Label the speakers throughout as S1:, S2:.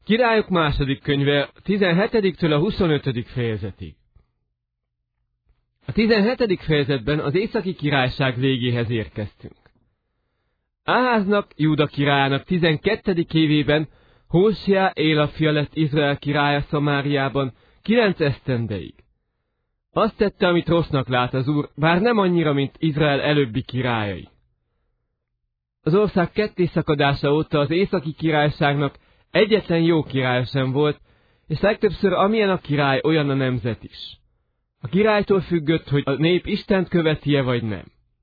S1: Királyok második könyve, 17-től a 25. fejezetig. A 17. fejezetben az északi királyság végéhez érkeztünk. Áháznak, Júda királyának 12. évében Hóseá Éla fia lett Izrael királya Szamáriában 9 esztendeig. Azt tette, amit rossznak lát az Úr, bár nem annyira, mint Izrael előbbi királyai. Az ország kettészakadása óta az északi királyságnak egyetlen jó királya sem volt, és legtöbbször amilyen a király, olyan a nemzet is. A királytól függött, hogy a nép Istent követi-e vagy nem.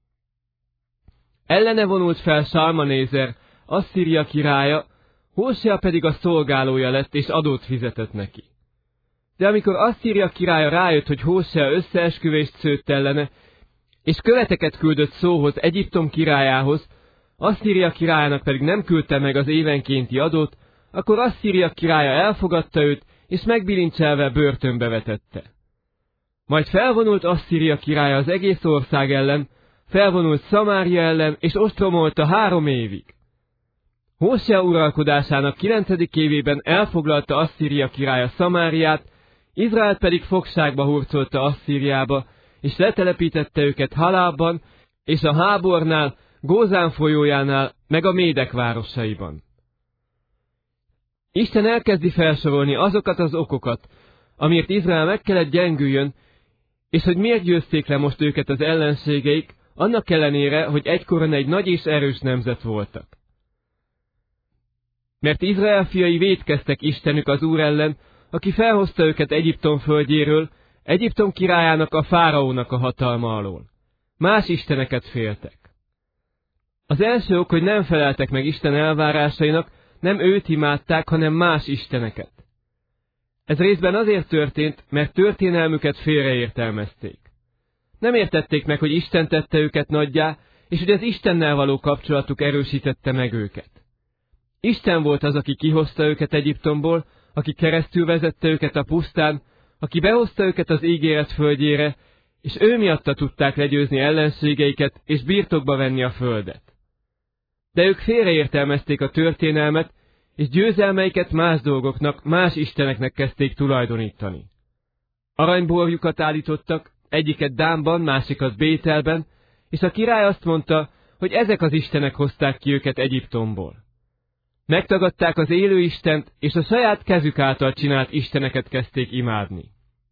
S1: Ellene vonult fel Salmanézer, Asszíria királya, Hóseá pedig a szolgálója lett, és adót fizetett neki. De amikor Asszíria királya rájött, hogy Hóseá összeesküvést szőtt ellene, és követeket küldött szóhoz Egyiptom királyához, Asszíria királyának pedig nem küldte meg az évenkénti adót, akkor Asszíria királya elfogadta őt, és megbilincselve börtönbe vetette. Majd felvonult Asszíria királya az egész ország ellen, felvonult Szamária ellen, és ostromolta 3 évig. Hóseá uralkodásának 9. évében elfoglalta Asszíria királya Szamáriát, Izraelt pedig fogságba hurcolta Asszíriába, és letelepítette őket Halában, és a Hábornál, Gózán folyójánál, meg a Médek városaiban. Isten elkezdi felsorolni azokat az okokat, amiért Izrael meg kellett gyengüljön, és hogy miért győzték le most őket az ellenségeik, annak ellenére, hogy egykoron egy nagy és erős nemzet voltak. Mert Izrael fiai vétkeztek Istenük az Úr ellen, aki felhozta őket Egyiptom földjéről, Egyiptom királyának, a fáraónak a hatalma alól. Más isteneket féltek. Az első ok, hogy nem feleltek meg Isten elvárásainak, nem őt imádták, hanem más isteneket. Ez részben azért történt, mert történelmüket félreértelmezték. Nem értették meg, hogy Isten tette őket nagyjá, és hogy az Istennel való kapcsolatuk erősítette meg őket. Isten volt az, aki kihozta őket Egyiptomból, aki keresztül vezette őket a pusztán, aki behozta őket az ígéret földjére, és ő miatta tudták legyőzni ellenségeiket, és birtokba venni a földet. De ők félreértelmezték a történelmet, és győzelmeiket más dolgoknak, más isteneknek kezdték tulajdonítani. Aranyborjukat állítottak, egyiket Dánban, másikat Bételben, és a király azt mondta, hogy ezek az istenek hozták ki őket Egyiptomból. Megtagadták az élő Istent, és a saját kezük által csinált isteneket kezdték imádni.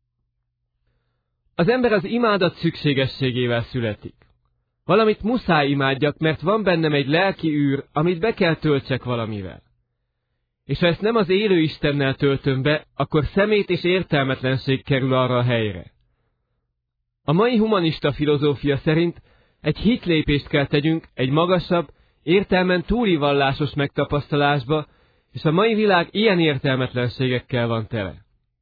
S1: Az ember az imádat szükségességével születik. Valamit muszáj imádjak, mert van bennem egy lelki űr, amit be kell töltsek valamivel. És ha ezt nem az élő Istennel töltöm be, akkor szemét és értelmetlenség kerül arra a helyre. A mai humanista filozófia szerint egy hitlépést kell tegyünk egy magasabb, értelmen túli vallásos megtapasztalásba, és a mai világ ilyen értelmetlenségekkel van tele.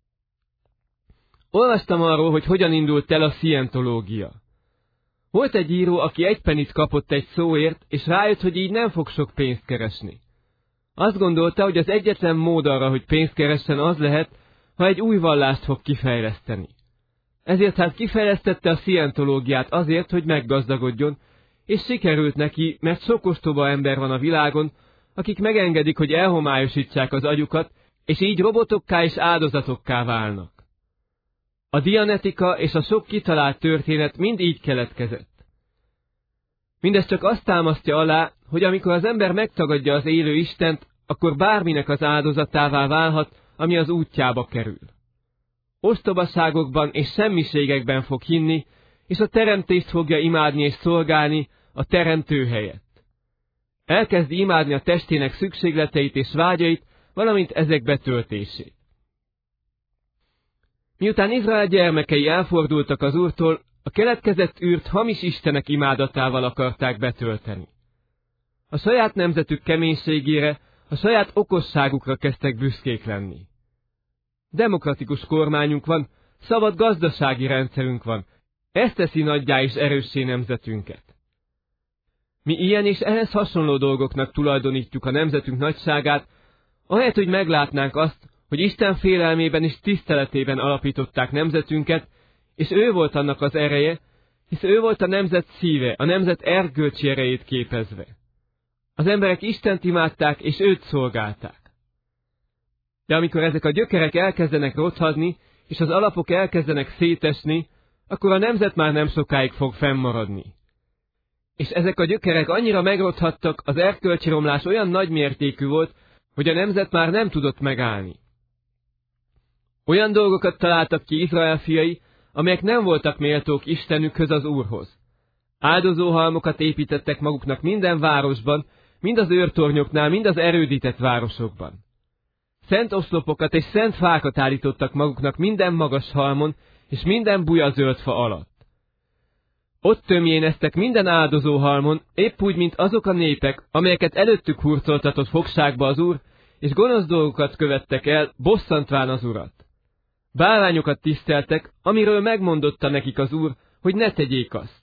S1: Olvastam arról, hogy hogyan indult el a szientológia. Volt egy író, aki 1 penit kapott egy szóért, és rájött, hogy így nem fog sok pénzt keresni. Azt gondolta, hogy az egyetlen mód arra, hogy pénzt keressen, az lehet, ha egy új vallást fog kifejleszteni. Ezért hát kifejlesztette a szientológiát azért, hogy meggazdagodjon, és sikerült neki, mert sok ostoba ember van a világon, akik megengedik, hogy elhomályosítsák az agyukat, és így robotokká és áldozatokká válnak. A dianetika és a sok kitalált történet mind így keletkezett. Mindez csak azt támasztja alá, hogy amikor az ember megtagadja az élő Istent, akkor bárminek az áldozatává válhat, ami az útjába kerül. Ostobaságokban és semmiségekben fog hinni, és a teremtést fogja imádni és szolgálni a teremtő helyett. Elkezdi imádni a testének szükségleteit és vágyait, valamint ezek betöltését. Miután Izrael gyermekei elfordultak az Úrtól, a keletkezett űrt hamis istenek imádatával akarták betölteni. A saját nemzetük keménységére, a saját okosságukra kezdtek büszkék lenni. Demokratikus kormányunk van, szabad gazdasági rendszerünk van, ez teszi nagyjá és erőssé nemzetünket. Mi ilyen és ehhez hasonló dolgoknak tulajdonítjuk a nemzetünk nagyságát, ahelyett, hogy meglátnánk azt, hogy Isten félelmében és tiszteletében alapították nemzetünket, és ő volt annak az ereje, hisz ő volt a nemzet szíve, a nemzet erkölcsi erejét képezve. Az emberek Istent imádták, és őt szolgálták. De amikor ezek a gyökerek elkezdenek rothadni, és az alapok elkezdenek szétesni, akkor a nemzet már nem sokáig fog fennmaradni. És ezek a gyökerek annyira megrothadtak, az erkölcsi romlás olyan nagy mértékű volt, hogy a nemzet már nem tudott megállni. Olyan dolgokat találtak ki Izrael fiai, amelyek nem voltak méltók Istenükhöz, az Úrhoz. Áldozóhalmokat építettek maguknak minden városban, mind az őrtornyoknál, mind az erődített városokban. Szent oszlopokat és szent fákat állítottak maguknak minden magas halmon, és minden buja zöld fa alatt. Ott tömjéneztek minden áldozóhalmon, épp úgy, mint azok a népek, amelyeket előttük hurcoltatott fogságba az Úr, és gonosz dolgokat követtek el, bosszantván az Urat. Bálványokat tiszteltek, amiről megmondotta nekik az Úr, hogy ne tegyék azt.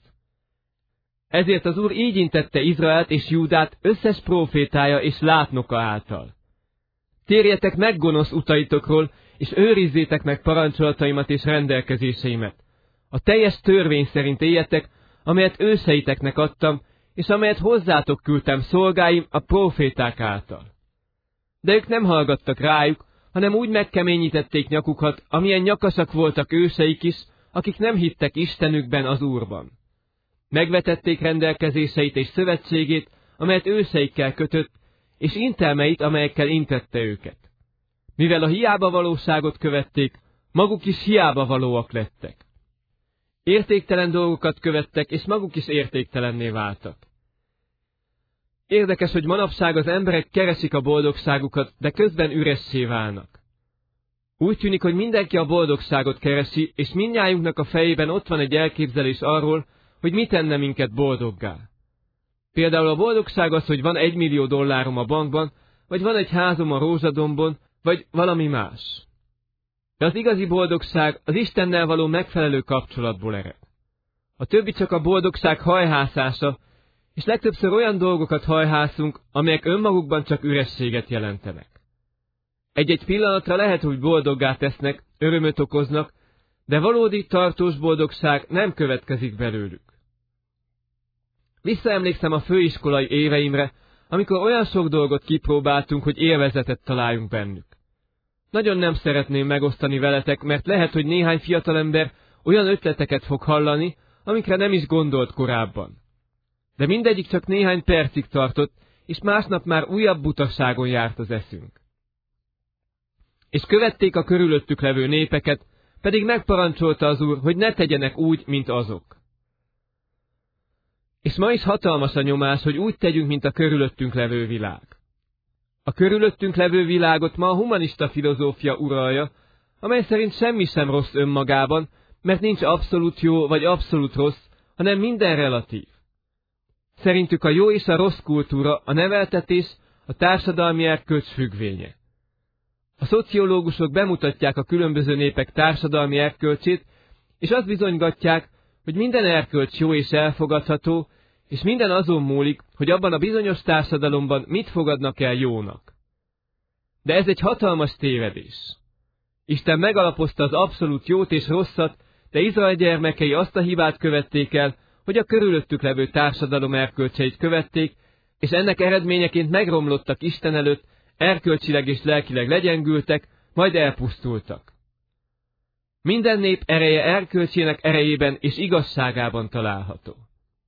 S1: Ezért az Úr így intette Izraelt és Júdát összes prófétája és látnoka által. Térjetek meg gonosz utaitokról, és őrizzétek meg parancsolataimat és rendelkezéseimet. A teljes törvény szerint éljetek, amelyet őseiteknek adtam, és amelyet hozzátok küldtem szolgáim a próféták által. De ők nem hallgattak rájuk, hanem úgy megkeményítették nyakukat, amilyen nyakasak voltak őseik is, akik nem hittek Istenükben, az Úrban. Megvetették rendelkezéseit és szövetségét, amelyet őseikkel kötött, és intelmeit, amelyekkel intette őket. Mivel a hiába valóságot követték, maguk is hiába valóak lettek. Értéktelen dolgokat követtek, és maguk is értéktelenné váltak. Érdekes, hogy manapság az emberek keresik a boldogságukat, de közben üressé válnak. Úgy tűnik, hogy mindenki a boldogságot keresi, és mindnyájunknak a fejében ott van egy elképzelés arról, hogy mit tenne minket boldoggá. Például a boldogság az, hogy van $1 millió a bankban, vagy van egy házom a Rózsadombon, vagy valami más. De az igazi boldogság az Istennel való megfelelő kapcsolatból ered. A többi csak a boldogság hajhászása, és legtöbbször olyan dolgokat hajhászunk, amelyek önmagukban csak ürességet jelentenek. Egy-egy pillanatra lehet, hogy boldoggá tesznek, örömöt okoznak, de valódi tartós boldogság nem következik belőlük. Visszaemlékszem a főiskolai éveimre, amikor olyan sok dolgot kipróbáltunk, hogy élvezetet találjunk bennük. Nagyon nem szeretném megosztani veletek, mert lehet, hogy néhány fiatalember olyan ötleteket fog hallani, amikre nem is gondolt korábban. De mindegyik csak néhány percig tartott, és másnap már újabb butaságon járt az eszünk. És követték a körülöttük levő népeket, pedig megparancsolta az Úr, hogy ne tegyenek úgy, mint azok. És ma is hatalmas a nyomás, hogy úgy tegyünk, mint a körülöttünk levő világ. A körülöttünk levő világot ma a humanista filozófia uralja, amely szerint semmi sem rossz önmagában, mert nincs abszolút jó vagy abszolút rossz, hanem minden relatív. Szerintük a jó és a rossz kultúra, a neveltetés, a társadalmi erkölcs függvénye. A szociológusok bemutatják a különböző népek társadalmi erkölcsét, és azt bizonygatják, hogy minden erkölcs jó és elfogadható, és minden azon múlik, hogy abban a bizonyos társadalomban mit fogadnak el jónak. De ez egy hatalmas tévedés. Isten megalapozta az abszolút jót és rosszat, de Izrael gyermekei azt a hibát követték el, hogy a körülöttük levő társadalom erkölcseit követték, és ennek eredményeként megromlottak Isten előtt, erkölcsileg és lelkileg legyengültek, majd elpusztultak. Minden nép ereje erkölcsének erejében és igazságában található.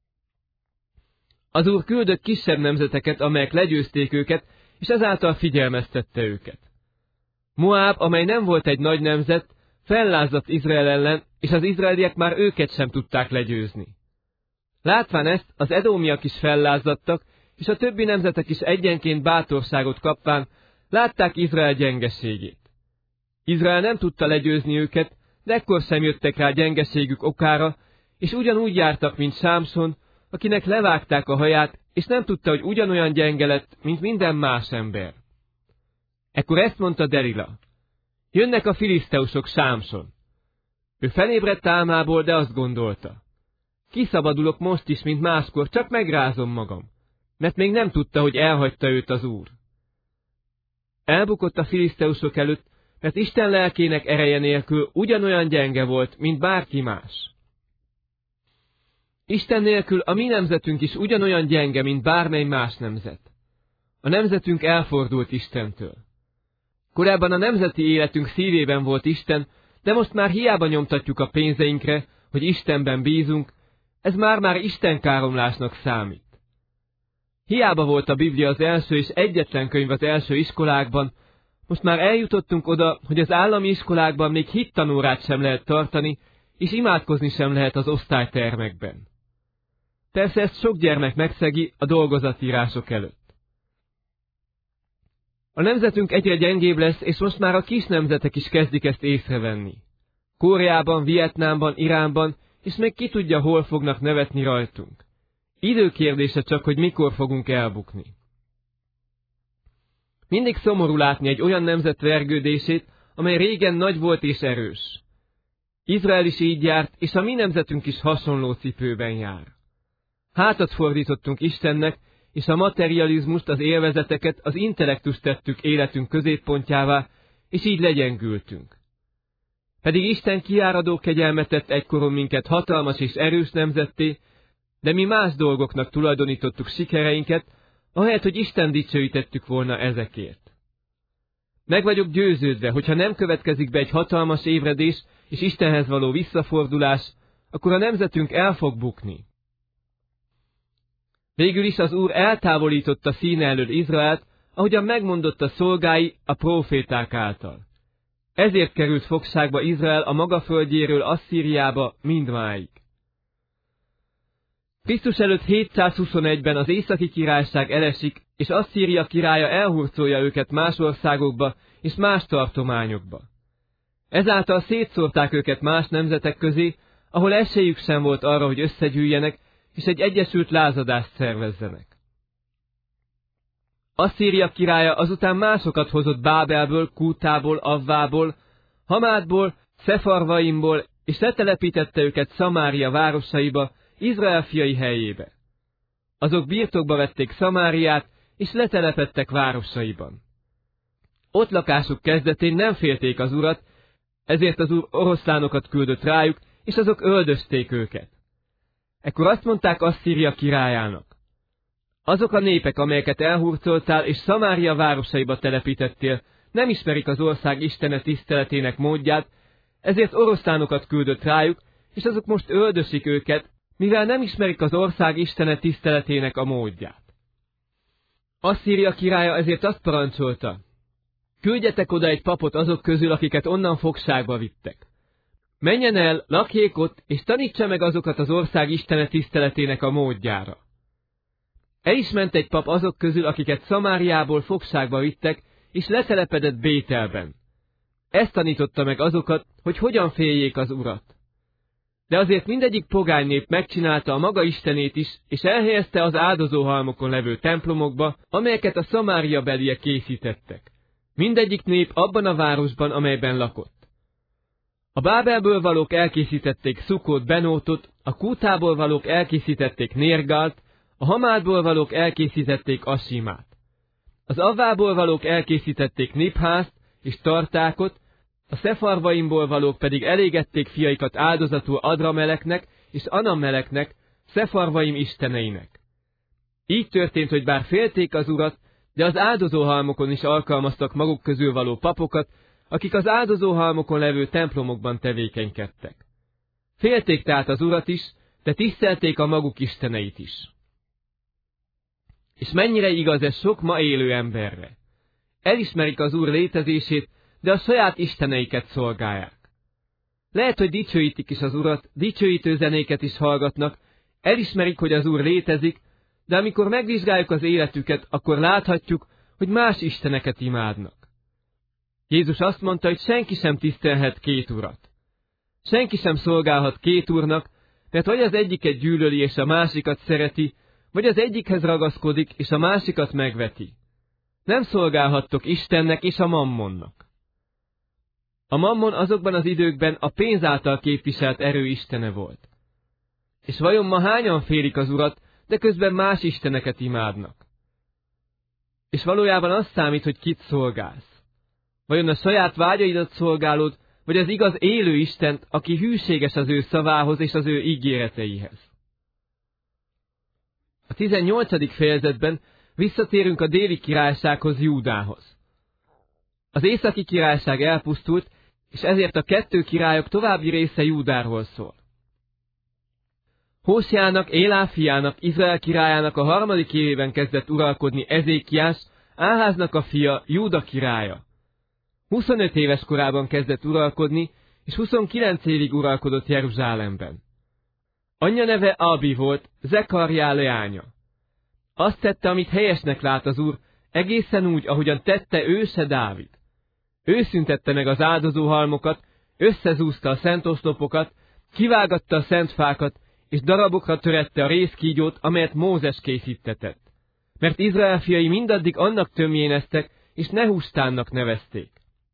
S1: Az Úr küldött kisebb nemzeteket, amelyek legyőzték őket, és ezáltal figyelmeztette őket. Moáb, amely nem volt egy nagy nemzet, fellázadt Izrael ellen, és az izraeliek már őket sem tudták legyőzni. Látván ezt, az edómiak is fellázadtak, és a többi nemzetek is egyenként bátorságot kapván látták Izrael gyengeségét. Izrael nem tudta legyőzni őket, de ekkor sem jöttek rá gyengeségük okára, és ugyanúgy jártak, mint Sámson, akinek levágták a haját, és nem tudta, hogy ugyanolyan gyenge lett, mint minden más ember. Ekkor ezt mondta Delila: jönnek a filiszteusok, Sámson. Ő felébredt álmából, de azt gondolta: kiszabadulok most is, mint máskor, csak megrázom magam, mert még nem tudta, hogy elhagyta őt az Úr. Elbukott a filiszteusok előtt, mert Isten lelkének ereje nélkül ugyanolyan gyenge volt, mint bárki más. Isten nélkül a mi nemzetünk is ugyanolyan gyenge, mint bármely más nemzet. A nemzetünk elfordult Istentől. Korábban a nemzeti életünk szívében volt Isten, de most már hiába nyomtatjuk a pénzeinkre, hogy Istenben bízunk, ez már istenkáromlásnak számít. Hiába volt a Biblia az első és egyetlen könyv az első iskolákban, most már eljutottunk oda, hogy az állami iskolákban még hittanórát sem lehet tartani, és imádkozni sem lehet az osztálytermekben. Persze ezt sok gyermek megszegi a dolgozatírások előtt. A nemzetünk egyre gyengébb lesz, és most már a kis nemzetek is kezdik ezt észrevenni. Koreában, Vietnámban, Iránban, és még ki tudja, hol fognak nevetni rajtunk. Időkérdése csak, hogy mikor fogunk elbukni. Mindig szomorú látni egy olyan nemzet vergődését, amely régen nagy volt és erős. Izrael is így járt, és a mi nemzetünk is hasonló cipőben jár. Hátat fordítottunk Istennek, és a materializmust, az élvezeteket, az intellektust tettük életünk középpontjává, és így legyengültünk. Pedig Isten kiáradó kegyelmet tett egykoron minket hatalmas és erős nemzetté, de mi más dolgoknak tulajdonítottuk sikereinket, ahelyett, hogy Isten dicsőítettük volna ezekért. Meg vagyok győződve, hogyha nem következik be egy hatalmas ébredés és Istenhez való visszafordulás, akkor a nemzetünk el fog bukni. Végül is az Úr eltávolította színe elől Izraelt, ahogyan megmondotta szolgái a próféták által. Ezért került fogságba Izrael a maga földjéről Asszíriába mindmáig. Krisztus előtt 721-ben az északi királyság elesik, és Asszíria királya elhurcolja őket más országokba és más tartományokba. Ezáltal szétszórták őket más nemzetek közé, ahol esélyük sem volt arra, hogy összegyűjjenek, és egy egyesült lázadást szervezzenek. Asszíria királya azután másokat hozott Bábelből, Kútából, Avvából, Hamátból, Szefarvaimból, és letelepítette őket Szamária városaiba, Izrael fiai helyébe. Azok birtokba vették Szamáriát, és letelepedtek városaiban. Ott lakásuk kezdetén nem félték az Urat, ezért az Úr oroszlánokat küldött rájuk, és azok öldözték őket. Ekkor azt mondták Asszíria királyának: azok a népek, amelyeket elhurcoltál és Szamária városaiba telepítettél, nem ismerik az ország Istene tiszteletének módját, ezért oroszlánokat küldött rájuk, és azok most öldösik őket, mivel nem ismerik az ország Istene tiszteletének a módját. Asszíria királya ezért azt parancsolta: küldjetek oda egy papot azok közül, akiket onnan fogságba vittek. Menjen el, lakjék ott, és tanítsa meg azokat az ország Istene tiszteletének a módjára. El is ment egy pap azok közül, akiket Szamáriából fogságba vittek, és letelepedett Bételben. Ezt tanította meg azokat, hogy hogyan féljék az Urat. De azért mindegyik pogány nép megcsinálta a maga istenét is, és elhelyezte az áldozóhalmokon levő templomokba, amelyeket a Szamária beliek készítettek. Mindegyik nép abban a városban, amelyben lakott. A Bábelből valók elkészítették Szukót Benótot, a Kútából valók elkészítették Nérgált, a Hamátból valók elkészítették Asimát. Az Avvából valók elkészítették Nibházt és Tartákot, a Szefarvaimból valók pedig elégették fiaikat áldozatul Adrameleknek és Anameleknek, Szefarvaim isteneinek. Így történt, hogy bár félték az Urat, de az áldozóhalmokon is alkalmaztak maguk közül való papokat, akik az áldozóhalmokon levő templomokban tevékenykedtek. Félték tehát az Urat is, de tisztelték a maguk isteneit is. És mennyire igaz ez sok ma élő emberre. Elismerik az Úr létezését, de a saját isteneiket szolgálják. Lehet, hogy dicsőítik is az Urat, dicsőítő zenéket is hallgatnak, elismerik, hogy az Úr létezik, de amikor megvizsgáljuk az életüket, akkor láthatjuk, hogy más isteneket imádnak. Jézus azt mondta, hogy senki sem tisztelhet két urat. Senki sem szolgálhat két úrnak, mert vagy az egyiket gyűlöli és a másikat szereti, vagy az egyikhez ragaszkodik és a másikat megveti. Nem szolgálhattok Istennek és a mammonnak. A mammon azokban az időkben a pénz által képviselt erő istene volt. És vajon ma hányan félik az Urat, de közben más isteneket imádnak? És valójában az számít, hogy kit szolgálsz. Vajon a saját vágyaidat szolgálod, vagy az igaz élő Istent, aki hűséges az ő szavához és az ő ígéreteihez? A 18. fejezetben visszatérünk a déli királysághoz, Júdához. Az északi királyság elpusztult, és ezért a 2 királyok további része Júdáról szól. Hóseának, Élá fiának, Izrael királyának a 3. évében kezdett uralkodni Ezékiás, Áháznak a fia, Júda királya. 25 éves korában kezdett uralkodni, és 29 évig uralkodott Jeruzsálemben. Anyja neve Abi volt, Zekarjá leánya. Azt tette, amit helyesnek lát az Úr, egészen úgy, ahogyan tette őse Dávid. Ő szüntette meg az áldozóhalmokat, összezúzta a szent oszlopokat, kivágatta a szent fákat, és darabokra törette a rézkígyót, amelyet Mózes készítetett. Mert Izrael fiai mindaddig annak tömjéneztek, és Nehustánnak nevezték.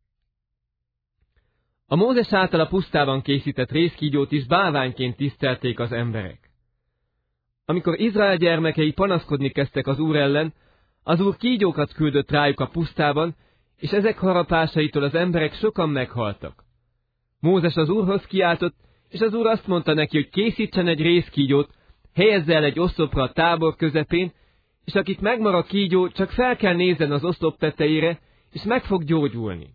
S1: A Mózes által a pusztában készített rézkígyót is bálványként tisztelték az emberek. Amikor Izrael gyermekei panaszkodni kezdtek az Úr ellen, az Úr kígyókat küldött rájuk a pusztában, és ezek harapásaitól az emberek sokan meghaltak. Mózes az Úrhoz kiáltott, és az Úr azt mondta neki, hogy készítsen egy rézkígyót, helyezze el egy oszlopra a tábor közepén, és akit megmar a kígyó, csak fel kell nézzen az oszlop tetejére, és meg fog gyógyulni.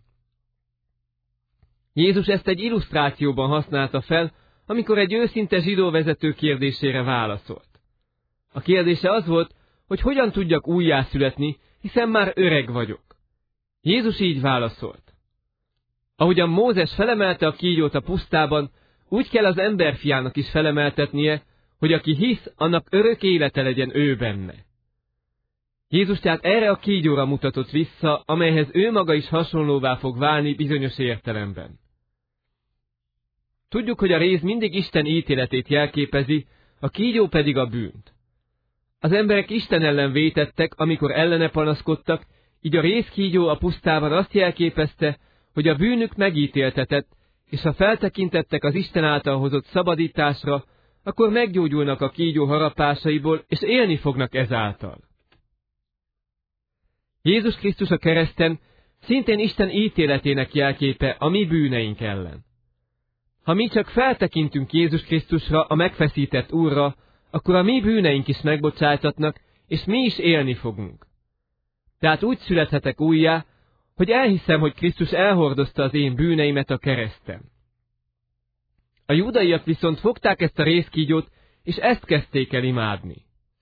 S1: Jézus ezt egy illusztrációban használta fel, amikor egy őszinte zsidó vezető kérdésére válaszolt. A kérdése az volt, hogy hogyan tudjak újjászületni, hiszen már öreg vagyok. Jézus így válaszolt. Ahogyan Mózes felemelte a kígyót a pusztában, úgy kell az emberfiának is felemeltetnie, hogy aki hisz, annak örök élete legyen ő benne. Jézus tehát erre a kígyóra mutatott vissza, amelyhez ő maga is hasonlóvá fog válni bizonyos értelemben. Tudjuk, hogy a réz mindig Isten ítéletét jelképezi, a kígyó pedig a bűnt. Az emberek Isten ellen vétettek, amikor ellene panaszkodtak, így a rézkígyó a pusztában azt jelképezte, hogy a bűnük megítéltetett, és ha feltekintettek az Isten által hozott szabadításra, akkor meggyógyulnak a kígyó harapásaiból, és élni fognak ezáltal. Jézus Krisztus a kereszten szintén Isten ítéletének jelképe a mi bűneink ellen. Ha mi csak feltekintünk Jézus Krisztusra, a megfeszített Úrra, akkor a mi bűneink is megbocsájtatnak, és mi is élni fogunk. Tehát úgy születhetek újjá, hogy elhiszem, hogy Krisztus elhordozta az én bűneimet a kereszten. A júdaiak viszont fogták ezt a rézkígyót, és ezt kezdték el imádni.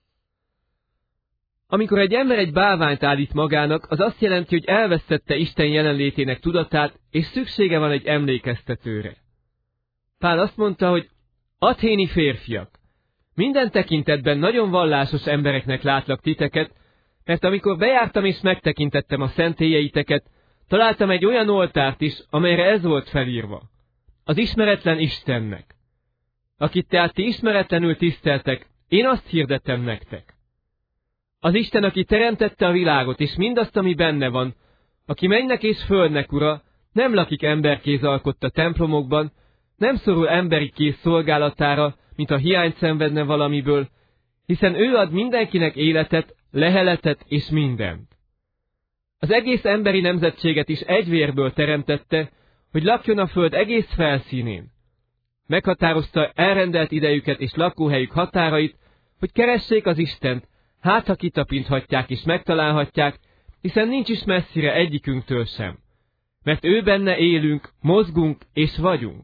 S1: Amikor egy ember egy bálványt állít magának, az azt jelenti, hogy elvesztette Isten jelenlétének tudatát, és szüksége van egy emlékeztetőre. Pál azt mondta, hogy athéni férfiak, minden tekintetben nagyon vallásos embereknek látlak titeket, mert amikor bejártam és megtekintettem a szentélyeiteket, találtam egy olyan oltárt is, amelyre ez volt felírva. Az ismeretlen Istennek. Akit tehát ti ismeretlenül tiszteltek, én azt hirdettem nektek. Az Isten, aki teremtette a világot, és mindazt, ami benne van, aki mennynek és földnek ura, nem lakik emberkéz alkotta templomokban, nem szorul emberi kéz szolgálatára, mint a hiányt szenvedne valamiből, hiszen ő ad mindenkinek életet, leheletet és mindent. Az egész emberi nemzetséget is egy vérből teremtette, hogy lakjon a föld egész felszínén. Meghatározta elrendelt idejüket és lakóhelyük határait, hogy keressék az Istent, hát ha kitapinthatják és megtalálhatják, hiszen nincs is messzire egyikünktől sem. Mert ő benne élünk, mozgunk és vagyunk.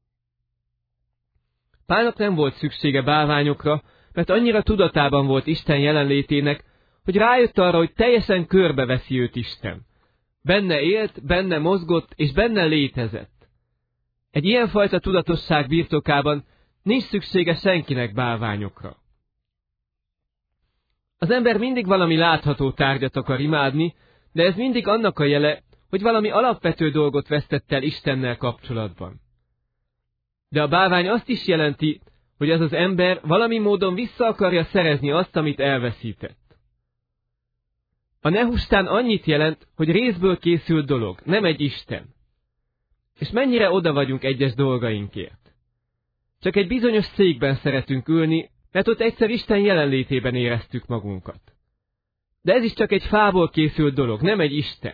S1: Pálnak nem volt szüksége bálványokra, mert annyira tudatában volt Isten jelenlétének, hogy rájött arra, hogy teljesen körbeveszi őt Isten. Benne élt, benne mozgott és benne létezett. Egy ilyenfajta tudatosság birtokában nincs szüksége senkinek bálványokra. Az ember mindig valami látható tárgyat akar imádni, de ez mindig annak a jele, hogy valami alapvető dolgot vesztett el Istennel kapcsolatban. De a bálvány azt is jelenti, hogy az az ember valami módon vissza akarja szerezni azt, amit elveszített. A Nehustán annyit jelent, hogy részből készült dolog, nem egy Isten. És mennyire oda vagyunk egyes dolgainkért. Csak egy bizonyos székben szeretünk ülni, mert ott egyszer Isten jelenlétében éreztük magunkat. De ez is csak egy fából készült dolog, nem egy Isten.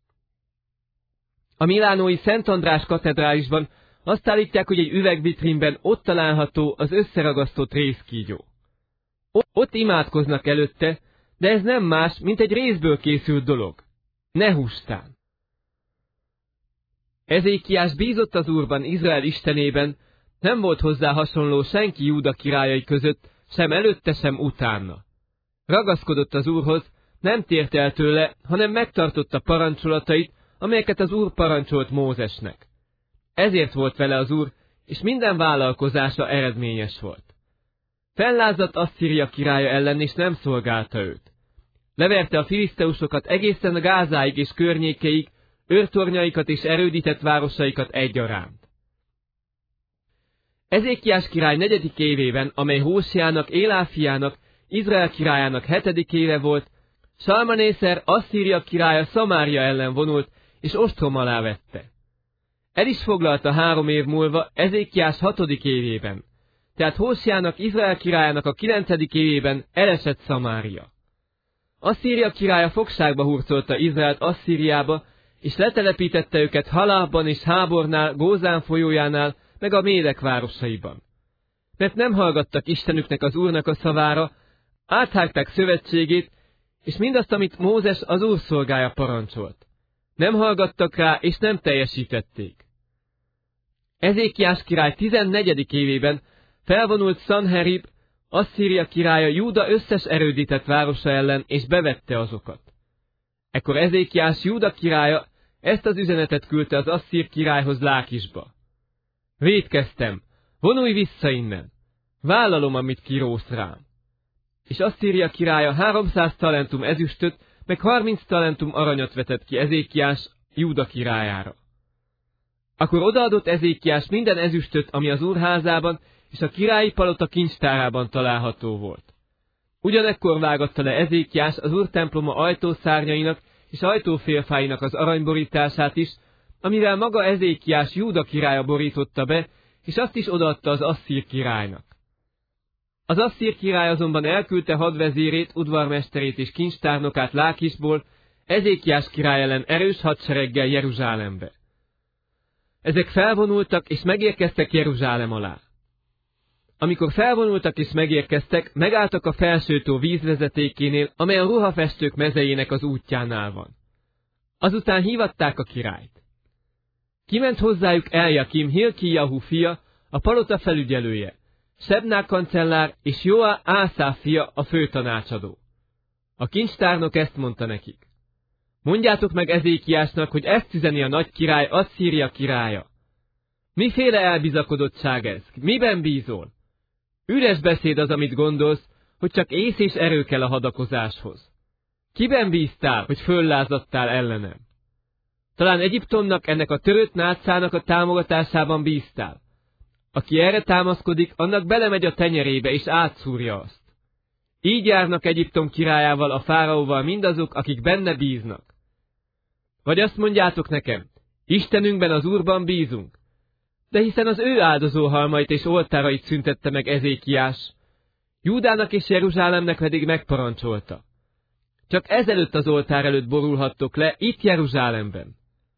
S1: A milánói Szent András katedrálisban azt állítják, hogy egy üvegvitrínben ott található az összeragasztott rézkígyó. Ott imádkoznak előtte, de ez nem más, mint egy rézből készült dolog. Nehustán. Ezékiás bízott az Úrban, Izrael Istenében, nem volt hozzá hasonló senki Júda királyai között, sem előtte, sem utána. Ragaszkodott az Úrhoz, nem tért el tőle, hanem megtartotta parancsolatait, amelyeket az Úr parancsolt Mózesnek. Ezért volt vele az Úr, és minden vállalkozása eredményes volt. Fellázadt Asszíria királya ellen, és nem szolgálta őt. Leverte a filiszteusokat egészen a Gázáig és környékeig, őrtornyaikat és erődített városaikat egyaránt. Ezékiás király 4. évében, amely Hóseának, Élá fiának, Izrael királyának 7. éve volt, Salmanészer, Asszíria királya Szamária ellen vonult, és ostrom alá vette. El is foglalta 3 év múlva, Ezékiás 6. évében. Tehát Hóseának, Izrael királyának a 9. évében elesett Szamária. Asszíria királya fogságba hurcolta Izraelt Asszíriába, és letelepítette őket Halában és Hábornál, Gózán folyójánál, meg a médek városaiban. Mert nem hallgattak Istenüknek, az Úrnak a szavára, áthágták szövetségét, és mindazt, amit Mózes, az Úr szolgája parancsolt. Nem hallgattak rá, és nem teljesítették. Ezékiás király 14. évében felvonult Szanherib, Asszíria királya Júda összes erődített városa ellen, és bevette azokat. Ekkor Ezékiás Júda királya ezt az üzenetet küldte az asszír királyhoz Lákisba. Vétkeztem, vonulj vissza innen, vállalom, amit kirósz rám. És Asszíria királya 300 talentum ezüstöt, meg 30 talentum aranyat vetett ki Ezékiás Júda királyára. Akkor odaadott Ezékiás minden ezüstöt, ami az úrházában és a királyi palota kincstárában található volt. Ugyanekkor vágatta le Ezékiás az úr temploma ajtószárnyainak és ajtófélfáinak az aranyborítását is, amivel maga Ezékiás Júda királya borította be, és azt is odaadta az asszír királynak. Az asszír király azonban elküldte hadvezérét, udvarmesterét és kincstárnokát Lákisból, Ezékiás király ellen erős hadsereggel Jeruzsálembe. Ezek felvonultak és megérkeztek Jeruzsálem alá. Amikor felvonultak és megérkeztek, megálltak a felsőtó vízvezetékénél, amely a ruhafestők mezejének az útjánál van. Azután hívatták a királyt. Kiment hozzájuk Eljakim, Hilkijahu fia, a palota felügyelője, Sebná kancellár és Joá Ászáf fia, a főtanácsadó. A kincstárnok ezt mondta nekik. Mondjátok meg Ezékiásnak, hogy ezt üzeni a nagy király, Asszíria királya. Miféle elbizakodottság ez? Miben bízol? Üres beszéd az, amit gondolsz, hogy csak ész és erő kell a hadakozáshoz. Kiben bíztál, hogy föllázadtál ellenem? Talán Egyiptomnak, ennek a törött nátszának a támogatásában bíztál. Aki erre támaszkodik, annak belemegy a tenyerébe, és átszúrja azt. Így járnak Egyiptom királyával, a fáraóval mindazok, akik benne bíznak. Vagy azt mondjátok nekem, Istenünkben, az Úrban bízunk. De hiszen az ő áldozóhalmait és oltárait szüntette meg Ezékiás, Júdának és Jeruzsálemnek pedig megparancsolta. Csak ezelőtt az oltár előtt borulhattok le, itt Jeruzsálemben.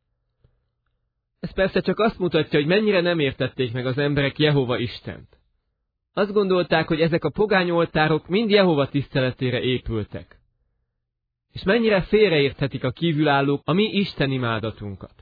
S1: Ez persze csak azt mutatja, hogy mennyire nem értették meg az emberek Jehova Istent. Azt gondolták, hogy ezek a pogány oltárok mind Jehova tiszteletére épültek. És mennyire félreérthetik a kívülállók a mi Isten imádatunkat.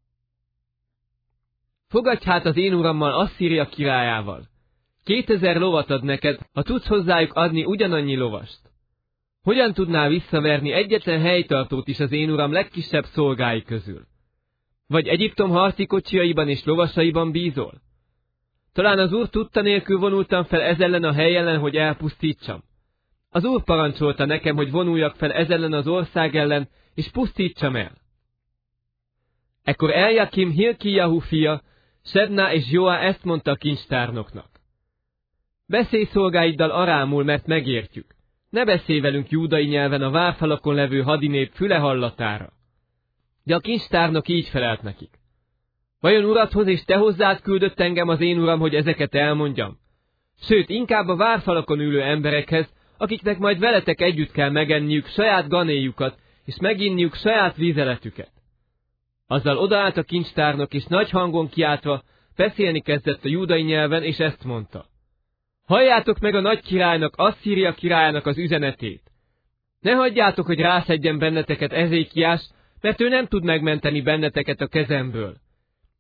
S1: Fogadj hát az én urammal, Asszíria királyával. 2000 lovat ad neked, ha tudsz hozzájuk adni ugyanannyi lovast. Hogyan tudnál visszaverni egyetlen helytartót is az én uram legkisebb szolgái közül? Vagy Egyiptom harci kocsiaiban és lovasaiban bízol? Talán az Úr tudta nélkül vonultam fel ez ellen a hely ellen, hogy elpusztítsam. Az Úr parancsolta nekem, hogy vonuljak fel ez ellen az ország ellen, és pusztítsam el. Ekkor Eljakim, Hilkijahu fia, Sebná és Joá ezt mondta a kincstárnoknak. Beszélj szolgáiddal arámul, mert megértjük. Ne beszélj velünk júdai nyelven a várfalakon levő hadinép füle hallatára. De a kincstárnok így felelt nekik. Vajon uradhoz és te hozzád küldött engem az én uram, hogy ezeket elmondjam? Sőt, inkább a várfalakon ülő emberekhez, akiknek majd veletek együtt kell megenniük saját ganéjukat, és meginniuk saját vízeletüket. Azzal odaállt a kincstárnok, és nagy hangon kiáltva beszélni kezdett a júdai nyelven, és ezt mondta. Halljátok meg a nagy királynak, Asszíria királyának az üzenetét. Ne hagyjátok, hogy rászedjen benneteket Ezékiás, mert ő nem tud megmenteni benneteket a kezemből.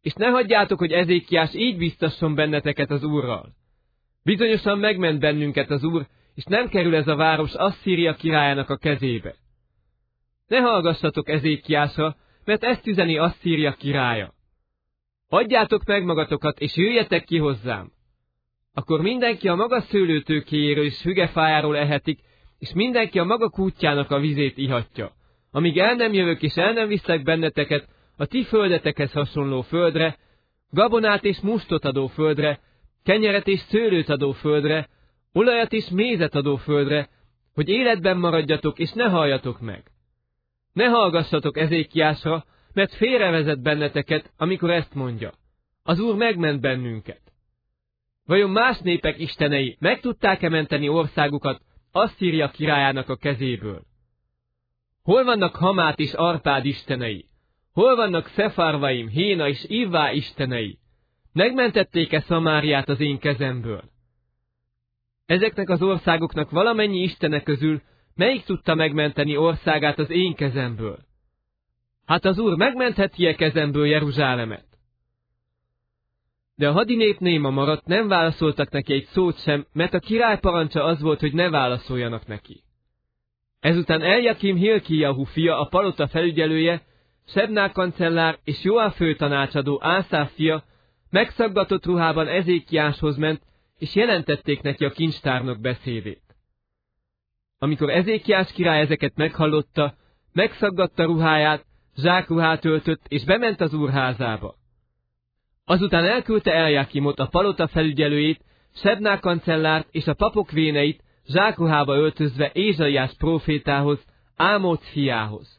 S1: és ne hagyjátok, hogy Ezékiás így biztasson benneteket az Úrral. Bizonyosan megment bennünket az Úr, és nem kerül ez a város Asszíria királyának a kezébe. Ne hallgassatok Ezékiásra, mert ezt üzeni Asszíria királya. Adjátok meg magatokat, és jöjjetek ki hozzám. Akkor mindenki a maga szőlőtőkéjéről és fügefájáról ehetik, és mindenki a maga kútjának a vizét ihatja, amíg el nem jövök és el nem viszlek benneteket a ti földetekhez hasonló földre, gabonát és mustot adó földre, kenyeret és szőlőt adó földre, olajat és mézet adó földre, hogy életben maradjatok és ne halljatok meg. Ne hallgassatok Ezékiásra, mert félrevezet benneteket, amikor ezt mondja. Az Úr megment bennünket. Vajon más népek istenei meg tudták-e menteni országukat Asszíria királyának a kezéből? Hol vannak Hamát és Arpád istenei? Hol vannak Szefarvaim, Héna és Ivvá istenei? Megmentették-e Szamáriát az én kezemből? Ezeknek az országoknak valamennyi istene közül melyik tudta megmenteni országát az én kezemből? Hát az Úr megmentheti-e kezemből Jeruzsálemet? De a hadinép néma maradt, nem válaszoltak neki egy szót sem, mert a király parancsa az volt, hogy ne válaszoljanak neki. Ezután Eljakim Hilkiahu fia, a palota felügyelője, Sebná kancellár és Joá főtanácsadó Ászáf fia megszaggatott ruhában Ezékiáshoz ment, és jelentették neki a kincstárnok beszédét. Amikor Ezékiás király ezeket meghallotta, megszaggatta ruháját, zsákruhát öltött, és bement az Úr házába. Azután elküldte Eljakimot, a palota felügyelőjét, Sebná kancellárt és a papok véneit zsákruhába öltözve Ézsaiás prófétához, Ámóc fiához.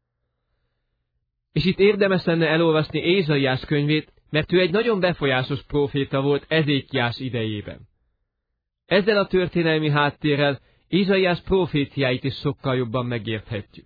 S1: És itt érdemes lenne elolvasni Ézsaiás könyvét, mert ő egy nagyon befolyásos próféta volt Ezékiás idejében. Ezzel a történelmi háttérrel Ézsaiás próféciáit is sokkal jobban megérthetjük.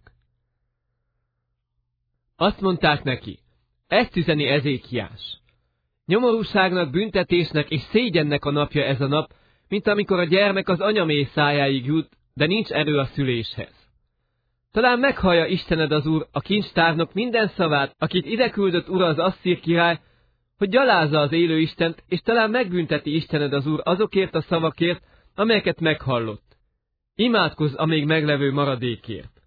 S1: Azt mondták neki, ezt üzeni Ezékiás. Nyomorúságnak, büntetésnek és szégyennek a napja ez a nap, mint amikor a gyermek az anyaméh szájáig jut, de nincs erő a szüléshez. Talán meghallja Istened az Úr, a kincstárnok minden szavát, akit ide küldött ura az asszír király, hogy gyalázza az élő Istent, és talán megbünteti Istened az Úr azokért a szavakért, amelyeket meghallott. Imádkozz a még meglevő maradékért.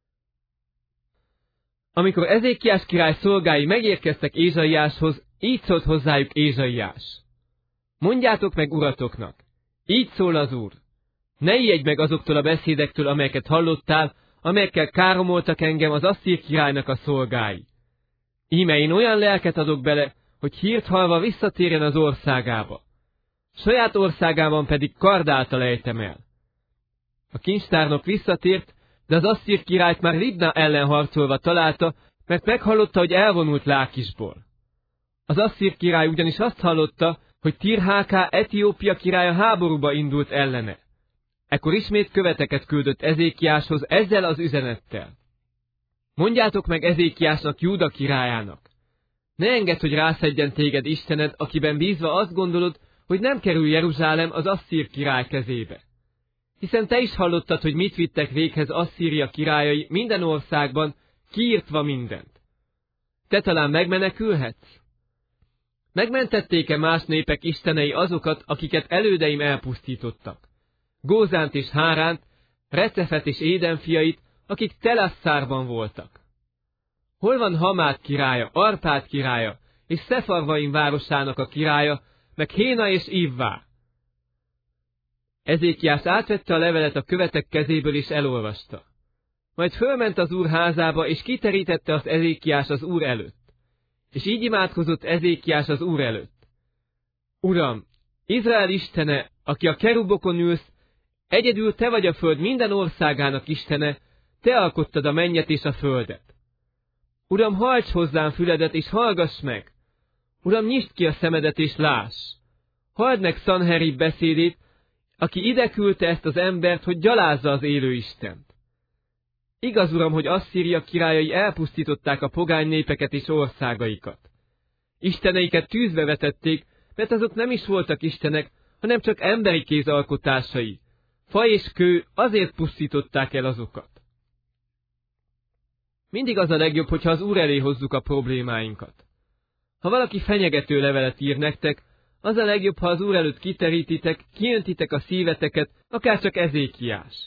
S1: Amikor Ezékiás király szolgái megérkeztek Ézsaiáshoz, így szólt hozzájuk Ézsaiás. Mondjátok meg uratoknak, így szól az Úr. Ne ijedj meg azoktól a beszédektől, amelyeket hallottál, amelyekkel káromoltak engem az asszír királynak a szolgái. Íme én olyan lelket adok bele, hogy hírt hallva visszatérjen az országába. Saját országában pedig kard által ejtem el. A kincstárnok visszatért, de az asszír királyt már Libna ellen harcolva találta, mert meghallotta, hogy elvonult Lákisból. Az asszír király ugyanis azt hallotta, hogy Tirháká Etiópia királya háborúba indult ellene. Ekkor ismét követeket küldött Ezékiáshoz ezzel az üzenettel. Mondjátok meg Ezékiásnak, Júda királyának. Ne engedd, hogy rászedjen téged Istened, akiben bízva azt gondolod, hogy nem kerül Jeruzsálem az asszír király kezébe. Hiszen te is hallottad, hogy mit vittek véghez Asszíria királyai minden országban, kiírtva mindent. Te talán megmenekülhetsz? Megmentették-e más népek istenei azokat, akiket elődeim elpusztítottak? Gózánt és Háránt, Recefet és Éden fiait, akik Telasszárban voltak. Hol van Hamát királya, Arpád királya, és Szefarvaim városának a királya, meg Héna és Ivvá? Ezékiás átvette a levelet a követek kezéből és elolvasta. Majd fölment az Úr házába, és kiterítette azt Ezékiás az Úr előtt. És így imádkozott Ezékiás az Úr előtt. Uram, Izrael Istene, aki a kerubokon ülsz, egyedül te vagy a föld minden országának Istene, te alkottad a mennyet és a földet. Uram, hajts hozzám füledet, és hallgass meg! Uram, nyisd ki a szemedet, és láss! Halld meg Szanherib beszédét, aki ide küldte ezt az embert, hogy gyalázza az élő Istent. Igaz, Uram, hogy Asszíria királyai elpusztították a pogány népeket és országaikat. Isteneiket tűzbe vetették, mert azok nem is voltak istenek, hanem csak emberi kéz alkotásai. Fa és kő, azért pusztították el azokat. Mindig az a legjobb, hogyha az Úr elé hozzuk a problémáinkat. Ha valaki fenyegető levelet ír nektek, az a legjobb, ha az Úr előtt kiterítitek, kiöntitek a szíveteket, akárcsak Ezékiás.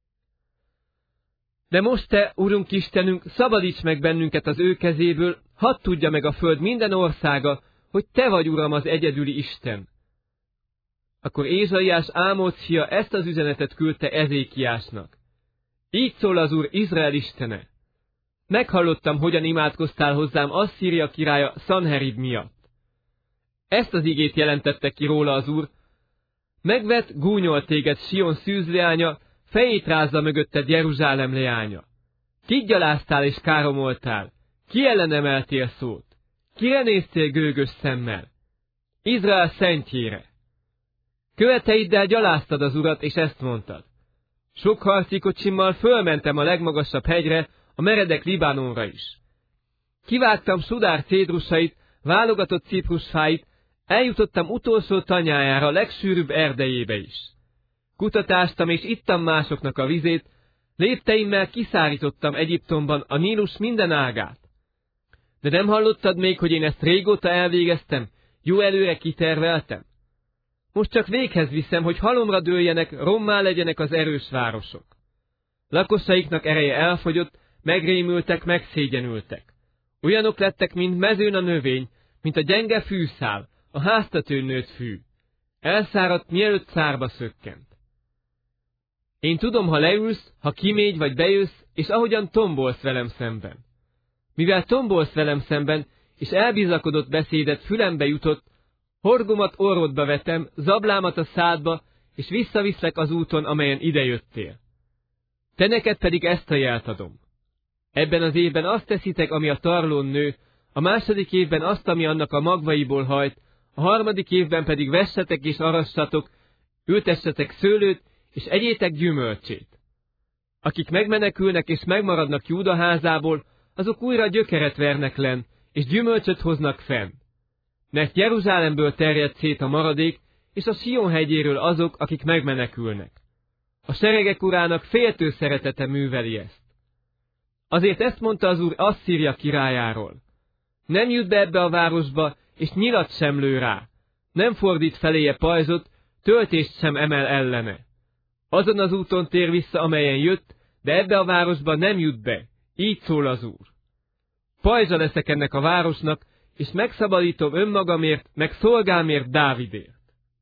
S1: De most te, Urunk Istenünk, szabadíts meg bennünket az ő kezéből, hadd tudja meg a föld minden országa, hogy te vagy, Uram, az egyedüli Isten. Akkor Ézsaiás Ámoc fia ezt az üzenetet küldte Ezékiásnak. Így szól az Úr, Izrael istene. Meghallottam, hogyan imádkoztál hozzám Asszíria királya Szanherib miatt. Ezt az igét jelentette ki róla az Úr. Megvet, gúnyol téged Sion szűzleánya, fejét rázza mögötted Jeruzsálem leánya. Kit gyaláztál és káromoltál? Ki ellen emeltél szót? Kire néztél gőgös szemmel? Izrael szentjére. Követeiddel gyaláztad az Urat, és ezt mondtad. Sok harci kocsimmal fölmentem a legmagasabb hegyre, a meredek Libánonra is. Kivágtam Sudár cédrusait, válogatott ciprusfáit, eljutottam utolsó tanyájára, legsűrűbb erdejébe is. Kutatáztam és ittam másoknak a vizét, lépteimmel kiszárítottam Egyiptomban a Nílus minden ágát. De nem hallottad még, hogy én ezt régóta elvégeztem, jó előre kiterveltem? Most csak véghez viszem, hogy halomra dőljenek, rommá legyenek az erős városok. Lakosaiknak ereje elfogyott, megrémültek, megszégyenültek. Olyanok lettek, mint mezőn a növény, mint a gyenge fűszál, a háztetőn nőtt fű. Elszáradt, mielőtt szárba szökkent. Én tudom, ha leülsz, ha kimégy vagy bejössz, és ahogyan tombolsz velem szemben. Mivel tombolsz velem szemben, és elbizakodott beszédet fülembe jutott, horgomat orrodba vetem, zablámat a szádba, és visszaviszlek az úton, amelyen idejöttél. Te neked pedig ezt a jelt adom. Ebben az évben azt teszitek, ami a tarlón nő, a második évben azt, ami annak a magvaiból hajt, a harmadik évben pedig vessetek és arassatok, ültessetek szőlőt, és egyétek gyümölcsét. Akik megmenekülnek és megmaradnak Júda házából, azok újra gyökeret vernek len, és gyümölcsöt hoznak fenn. Mert Jeruzsálemből terjed szét a maradék, és a Sion hegyéről azok, akik megmenekülnek. A seregek urának féltő szeretete műveli ezt. Azért ezt mondta az Úr Asszíria királyáról. Nem jut be ebbe a városba, és nyilat sem lő rá. Nem fordít feléje pajzsot, töltést sem emel ellene. Azon az úton tér vissza, amelyen jött, de ebbe a városba nem jut be. Így szól az Úr. Pajzsa leszek ennek a városnak, és megszabadítom önmagamért, meg szolgámért, Dávidért.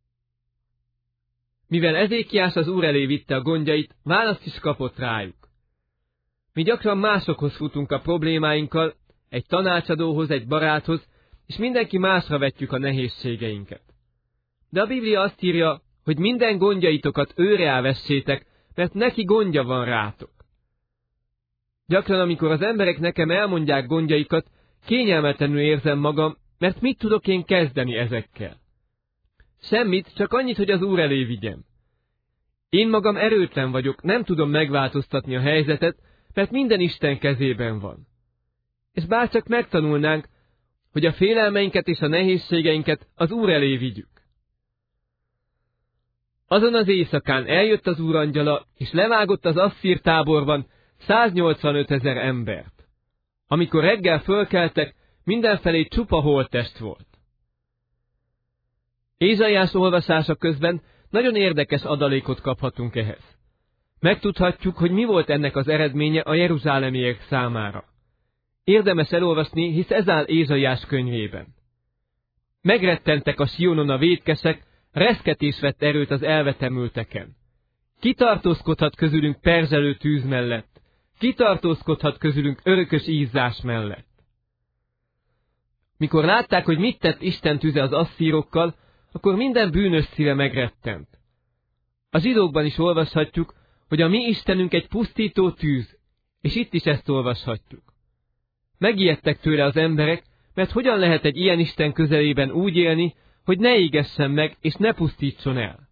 S1: Mivel Ezékiás az Úr elé vitte a gondjait, választ is kapott rájuk. Mi gyakran másokhoz futunk a problémáinkkal, egy tanácsadóhoz, egy baráthoz, és mindenki másra vetjük a nehézségeinket. De a Biblia azt írja, hogy minden gondjaitokat őre elvessétek, mert neki gondja van rátok. Gyakran, amikor az emberek nekem elmondják gondjaikat, kényelmetlenül érzem magam, mert mit tudok én kezdeni ezekkel? Semmit, csak annyit, hogy az Úr elé vigyem. Én magam erőtlen vagyok, nem tudom megváltoztatni a helyzetet, mert minden Isten kezében van. És bárcsak megtanulnánk, hogy a félelmeinket és a nehézségeinket az Úr elé vigyük. Azon az éjszakán eljött az Úr angyala, és levágott az asszír táborban 185 000 embert. Amikor reggel fölkeltek, mindenfelé csupa holttest volt. Ézsaiás olvasása közben nagyon érdekes adalékot kaphatunk ehhez. Megtudhatjuk, hogy mi volt ennek az eredménye a jeruzsálemiek számára. Érdemes elolvasni, hisz ez áll Ézsaiás könyvében. Megrettentek a Sionon a vétkesek, reszketés vett erőt az elvetemülteken. Ki tartózkodhat közülünk perzselő tűz mellett? Ki tartózkodhat közülünk örökös ízzás mellett? Mikor látták, hogy mit tett Isten tüze az asszírokkal, akkor minden bűnös szíve megrettent. A zsidókban is olvashatjuk, hogy a mi Istenünk egy pusztító tűz, és itt is ezt olvashatjuk. Megijedtek tőle az emberek, mert hogyan lehet egy ilyen Isten közelében úgy élni, hogy ne égessen meg, és ne pusztítson el.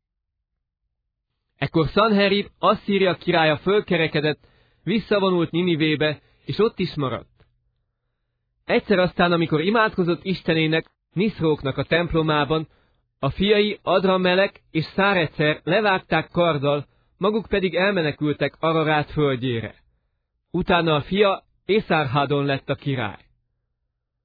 S1: Ekkor Szanherib, Asszíria királya fölkerekedett, visszavonult Ninivébe, és ott is maradt. Egyszer aztán, amikor imádkozott Istenének, Niszróknak a templomában, a fiai Adramelek és Szárecer levágták karddal, maguk pedig elmenekültek Ararát földjére. Utána a fia Észárhádon lett a király.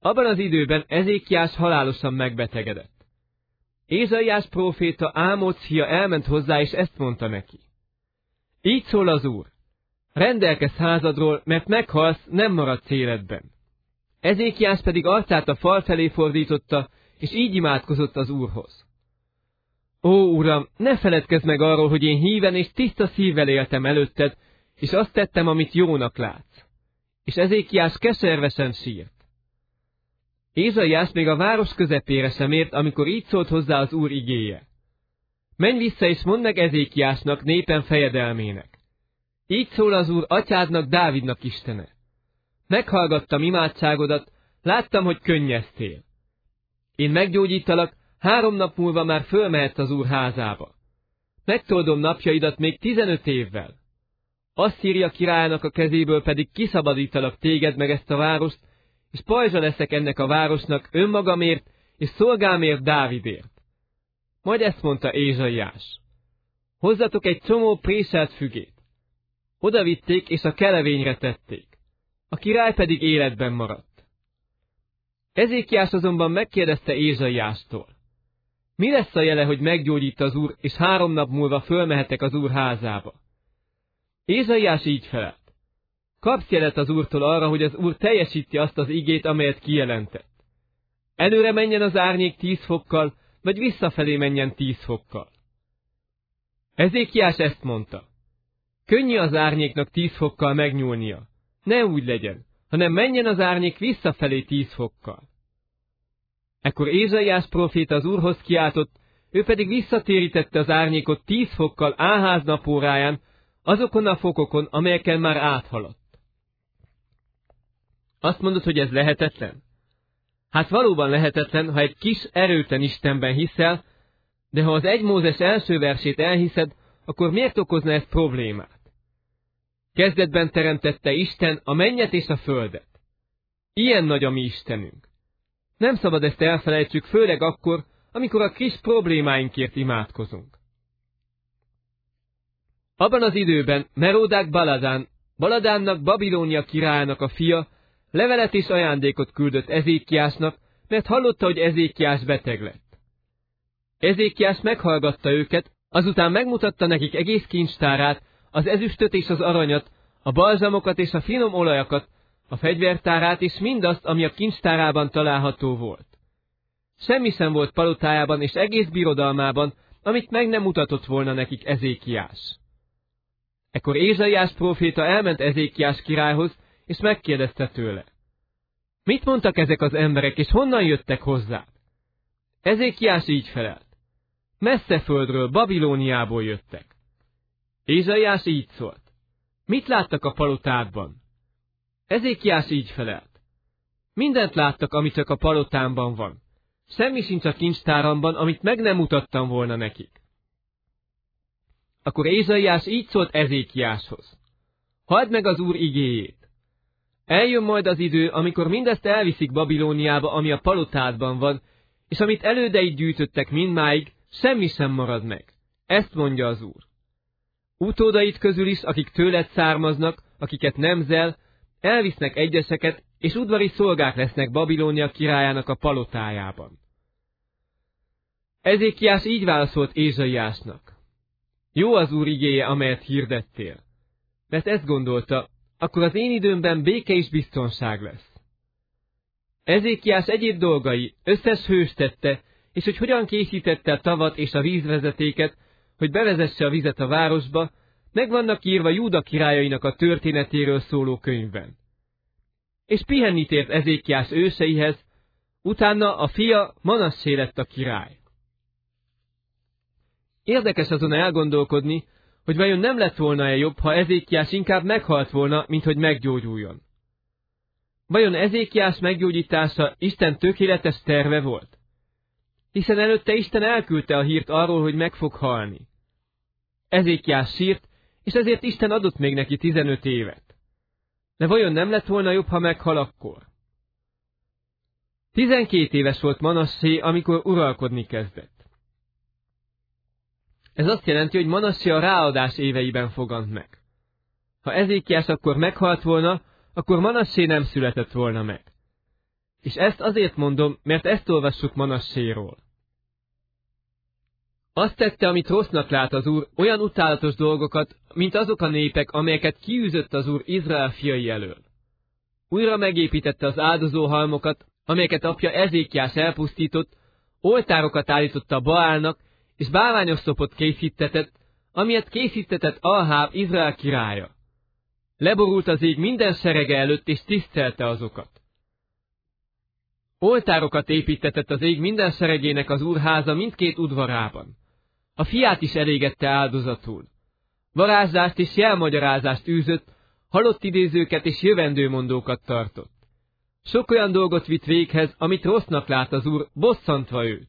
S1: Abban az időben Ezékiás halálosan megbetegedett. Ézsaiás próféta, Ámóc fia elment hozzá, és ezt mondta neki. Így szól az Úr, rendelkezz házadról, mert meghalsz, nem maradsz életben. Ezékiás pedig arcát a fal felé fordította, és így imádkozott az Úrhoz. Ó, Uram, ne feledkezz meg arról, hogy én híven és tiszta szívvel éltem előtted, és azt tettem, amit jónak látsz. És Ezékiás keservesen sírt. Ézsaiás még a város közepére sem ért, amikor így szólt hozzá az Úr igéje. Menj vissza és mondd meg Ezékiásnak, népem fejedelmének. Így szól az Úr, atyádnak, Dávidnak Istene. Meghallgattam imádságodat, láttam, hogy könnyeztél. Én meggyógyítalak, 3 nap múlva már fölmehetsz az Úr házába. Megtoldom napjaidat még 15 évvel. Asszíria királyának a kezéből pedig kiszabadítalak téged meg ezt a várost, és pajzsa leszek ennek a városnak önmagamért, és szolgámért, Dávidért. Majd ezt mondta Ézsaiás. Hozzatok egy csomó préselt fügét. Oda vitték, és a kelevényre tették. A király pedig életben maradt. Ezékiás azonban megkérdezte Ézsaiástól. Mi lesz a jele, hogy meggyógyít az Úr, és 3 nap múlva fölmehetek az Úr házába? Ézsaiás így felelt. Kapsz jelet az Úrtól arra, hogy az Úr teljesíti azt az igét, amelyet kijelentett. Előre menjen az árnyék 10 fokkal, vagy visszafelé menjen 10 fokkal. Ezékiás ezt mondta. Könnyű az árnyéknak 10 fokkal megnyúlnia. Ne úgy legyen, hanem menjen az árnyék visszafelé 10 fokkal. Ekkor Ézsaiás próféta az Úrhoz kiáltott, ő pedig visszatérítette az árnyékot 10 fokkal Áház napóráján, azokon a fokokon, amelyeken már áthaladt. Azt mondod, hogy ez lehetetlen? Hát valóban lehetetlen, ha egy kis erőtlen Istenben hiszel, de ha az 1 Mózes első versét elhiszed, akkor miért okozna ez problémát? Kezdetben teremtette Isten a mennyet és a földet. Ilyen nagy a mi Istenünk. Nem szabad ezt elfelejtsük, főleg akkor, amikor a kis problémáinkért imádkozunk. Abban az időben Merodák Baladánnak, Babilónia királyának a fia, levelet és ajándékot küldött Ezékiásnak, mert hallotta, hogy Ezékiás beteg lett. Ezékiás meghallgatta őket, azután megmutatta nekik egész kincstárát, az ezüstöt és az aranyat, a balzsamokat és a finom olajakat, a fegyvertárát és mindazt, ami a kincstárában található volt. Semmi sem volt palotájában és egész birodalmában, amit meg nem mutatott volna nekik Ezékiás. Ekkor Ézsaiás próféta elment Ezékiás királyhoz, és megkérdezte tőle. Mit mondtak ezek az emberek, és honnan jöttek hozzá? Ezékiás így felelt. Messze földről, Babilóniából jöttek. Ézsaiás így szólt. Mit láttak a palotádban? Ezékiás így felelt. Mindent láttak, ami csak a palotámban van. Semmi sincs a kincstáramban, amit meg nem mutattam volna nekik. Akkor Ézsaiás így szólt Ezékiáshoz. Halld meg az Úr igéjét. Eljön majd az idő, amikor mindezt elviszik Babilóniába, ami a palotádban van, és amit elődeid gyűjtöttek mindmáig, semmi sem marad meg. Ezt mondja az Úr. Utódaid közül is, akik tőled származnak, akiket nemzel, elvisznek egyeseket, és udvari szolgák lesznek Babilónia királyának a palotájában. Ezékiás így válaszolt Ézsaiásnak. Jó az Úr igéje, amelyet hirdettél. Mert ezt gondolta, akkor az én időmben béke és biztonság lesz. Ezékiás egyéb dolgai összes hős tette, és hogy hogyan készítette a tavat és a vízvezetéket, hogy bevezesse a vizet a városba, meg vannak írva Júda királyainak a történetéről szóló könyvben. És pihenni tért Ezékiás őseihez, utána a fia Manassé lett a király. Érdekes azon elgondolkodni, hogy vajon nem lett volna-e jobb, ha Ezékiás inkább meghalt volna, mint hogy meggyógyuljon. Vajon Ezékiás meggyógyítása Isten tökéletes terve volt? Hiszen előtte Isten elküldte a hírt arról, hogy meg fog halni. Ezékiás sírt, és ezért Isten adott még neki 15 évet. De vajon nem lett volna jobb, ha meghal akkor? 12 éves volt Manassé, amikor uralkodni kezdett. Ez azt jelenti, hogy Manassé a ráadás éveiben fogant meg. Ha Ezékiás akkor meghalt volna, akkor Manassé nem született volna meg. És ezt azért mondom, mert ezt olvassuk Manasséról. Azt tette, amit rossznak lát az Úr, olyan utálatos dolgokat, mint azok a népek, amelyeket kiűzött az Úr Izrael fiai elől. Újra megépítette az áldozóhalmokat, amelyeket apja Ezékiás elpusztított, oltárokat állított a Baálnak, és bálványoszlopot készítetett, amilyet készítetett Aháb Izrael királya. Leborult az ég minden serege előtt, és tisztelte azokat. Oltárokat építetett az ég minden seregének az Úrháza mindkét udvarában. A fiát is elégette áldozatul. Varázslást és jelmagyarázást űzött, halott idézőket és jövendőmondókat tartott. Sok olyan dolgot vitt véghez, amit rossznak lát az Úr, bosszantva őt.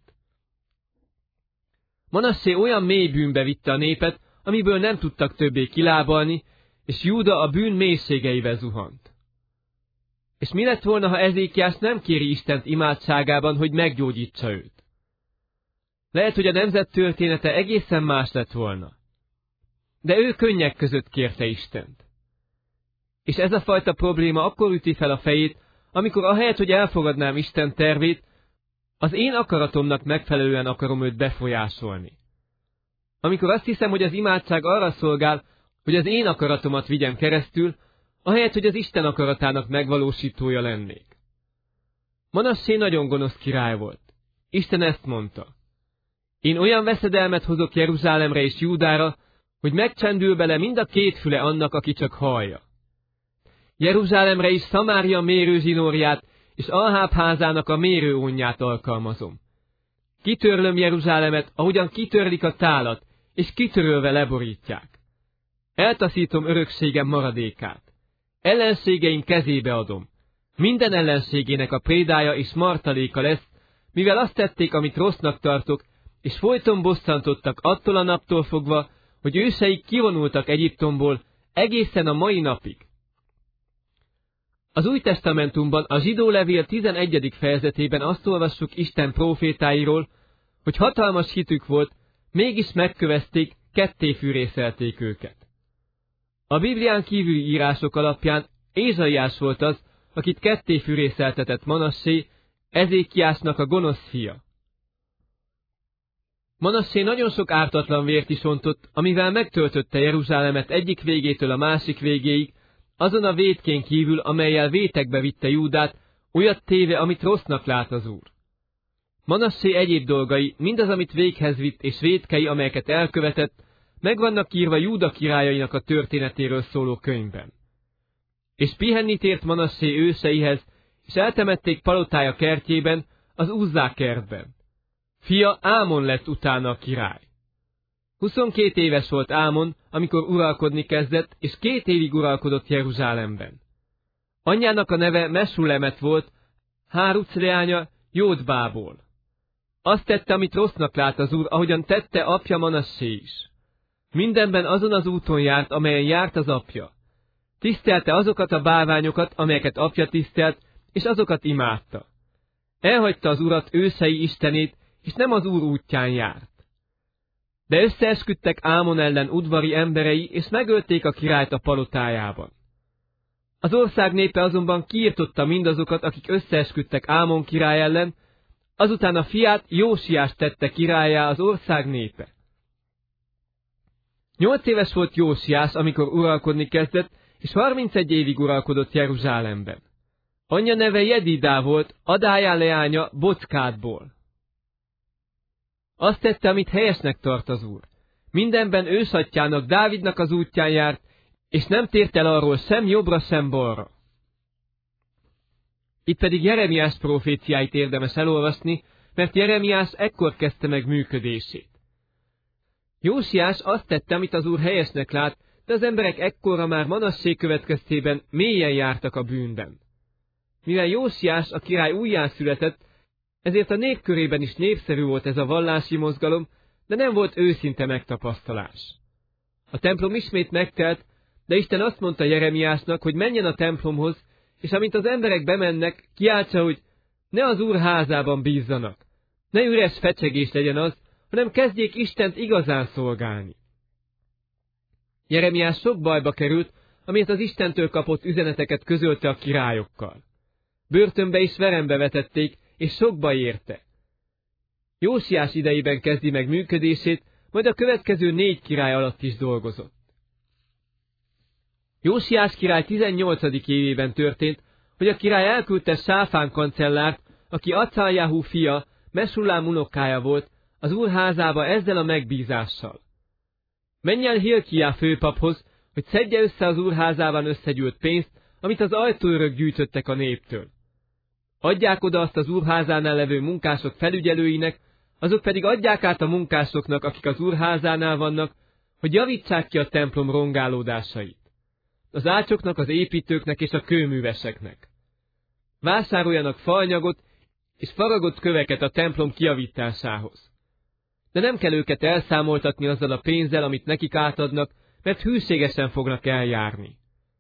S1: Manassé olyan mély bűnbe vitte a népet, amiből nem tudtak többé kilábalni, és Júda a bűn mélységeibe zuhant. És mi lett volna, ha Ezékiás nem kéri Istent imádságában, hogy meggyógyítsa őt? Lehet, hogy a nemzet története egészen más lett volna. De ő könnyek között kérte Istent. És ez a fajta probléma akkor üti fel a fejét, amikor ahelyett, hogy elfogadnám Isten tervét, az én akaratomnak megfelelően akarom őt befolyásolni. Amikor azt hiszem, hogy az imádság arra szolgál, hogy az én akaratomat vigyem keresztül, ahelyett, hogy az Isten akaratának megvalósítója lennék. Manassé nagyon gonosz király volt. Isten ezt mondta: én olyan veszedelmet hozok Jeruzsálemre és Júdára, hogy megcsendül bele mind a két füle annak, aki csak hallja. Jeruzsálemre is Szamária mérőzsinórját és Aháb házának a mérőónját alkalmazom. Kitörlöm Jeruzsálemet, ahogyan kitörlik a tálat, és kitörölve leborítják. Eltaszítom örökségem maradékát. Ellenségeim kezébe adom. Minden ellenségének a prédája és martaléka lesz, mivel azt tették, amit rossznak tartok, és folyton bosszantottak attól a naptól fogva, hogy őseik kivonultak Egyiptomból egészen a mai napig. Az Új Testamentumban a Zsidó levél 11. fejezetében azt olvassuk Isten prófétáiról, hogy hatalmas hitük volt, mégis megkövezték, kettéfűrészelték őket. A Biblián kívüli írások alapján Ézsaiás volt az, akit kettéfűrészeltetett Manassé, Ezékiásnak a gonosz fia. Manassé nagyon sok ártatlan vért is ontott, amivel megtöltötte Jeruzsálemet egyik végétől a másik végéig, azon a vétkén kívül, amellyel vétekbe vitte Júdát, olyat téve, amit rossznak lát az Úr. Manassé egyéb dolgai, mindaz, amit véghez vitt, és vétkei, amelyeket elkövetett, meg vannak írva Júda királyainak a történetéről szóló könyvben. És pihenni tért Manassé őseihez, és eltemették palotája kertjében, az Uzzá kertben. Fia Ámon lett utána a király. 22 éves volt Ámon, amikor uralkodni kezdett, és 2 évig uralkodott Jeruzsálemben. Anyjának a neve Mesulemet volt, Háruc leánya Jódbából. Azt tette, amit rossznak lát az Úr, ahogyan tette apja Manassé is. Mindenben azon az úton járt, amelyen járt az apja. Tisztelte azokat a bálványokat, amelyeket apja tisztelt, és azokat imádta. Elhagyta az Urat, ősei istenét, és nem az Úr útján járt. De összeesküdtek Ámon ellen udvari emberei, és megölték a királyt a palotájában. Az ország népe azonban kiirtotta mindazokat, akik összeesküdtek Ámon király ellen, azután a fiát, Jósiást tette királlyá az ország népe. 8 éves volt Jósiás, amikor uralkodni kezdett, és 31 évig uralkodott Jeruzsálemben. Anyja neve Jedidá volt, Adájá leánya Bockádból. Azt tette, amit helyesnek tart az Úr. Mindenben ősatyjának, Dávidnak az útján járt, és nem tért el arról sem jobbra, sem balra. Itt pedig Jeremiás proféciáit érdemes elolvasni, mert Jeremiás ekkor kezdte meg működését. Jósiás azt tette, amit az Úr helyesnek lát, de az emberek ekkorra már Manassé következtében mélyen jártak a bűnben. Mivel Jósiás a király újjászületett, ezért a nép körében is népszerű volt ez a vallási mozgalom, de nem volt őszinte megtapasztalás. A templom ismét megtelt, de Isten azt mondta Jeremiásnak, hogy menjen a templomhoz, és amint az emberek bemennek, kiáltsa, hogy ne az Úr házában bízzanak, ne üres fecsegés legyen az, hanem kezdjék Istent igazán szolgálni. Jeremiás sok bajba került, amiért az Istentől kapott üzeneteket közölte a királyokkal. börtönbe és verembe vetették, és sokba érte. Jósiás idejében kezdi meg működését, majd a következő 4 király alatt is dolgozott. Jósiás király 18. évében történt, hogy a király elküldte Sáfán kancellárt, aki Acaljáhu fia, Mesullám unokája volt, az úr házába ezzel a megbízással. Menj el Hilkiá főpaphoz, hogy szedje össze az úr házában összegyűlt pénzt, amit az ajtóőrök gyűjtöttek a néptől. Adják oda azt az úrházánál levő munkások felügyelőinek, azok pedig adják át a munkásoknak, akik az úrházánál vannak, hogy javítsák ki a templom rongálódásait. Az ácsoknak, az építőknek és a kőműveseknek. Vásároljanak faanyagot és faragott köveket a templom kijavításához. De nem kell őket elszámoltatni azzal a pénzzel, amit nekik átadnak, mert hűségesen fognak eljárni.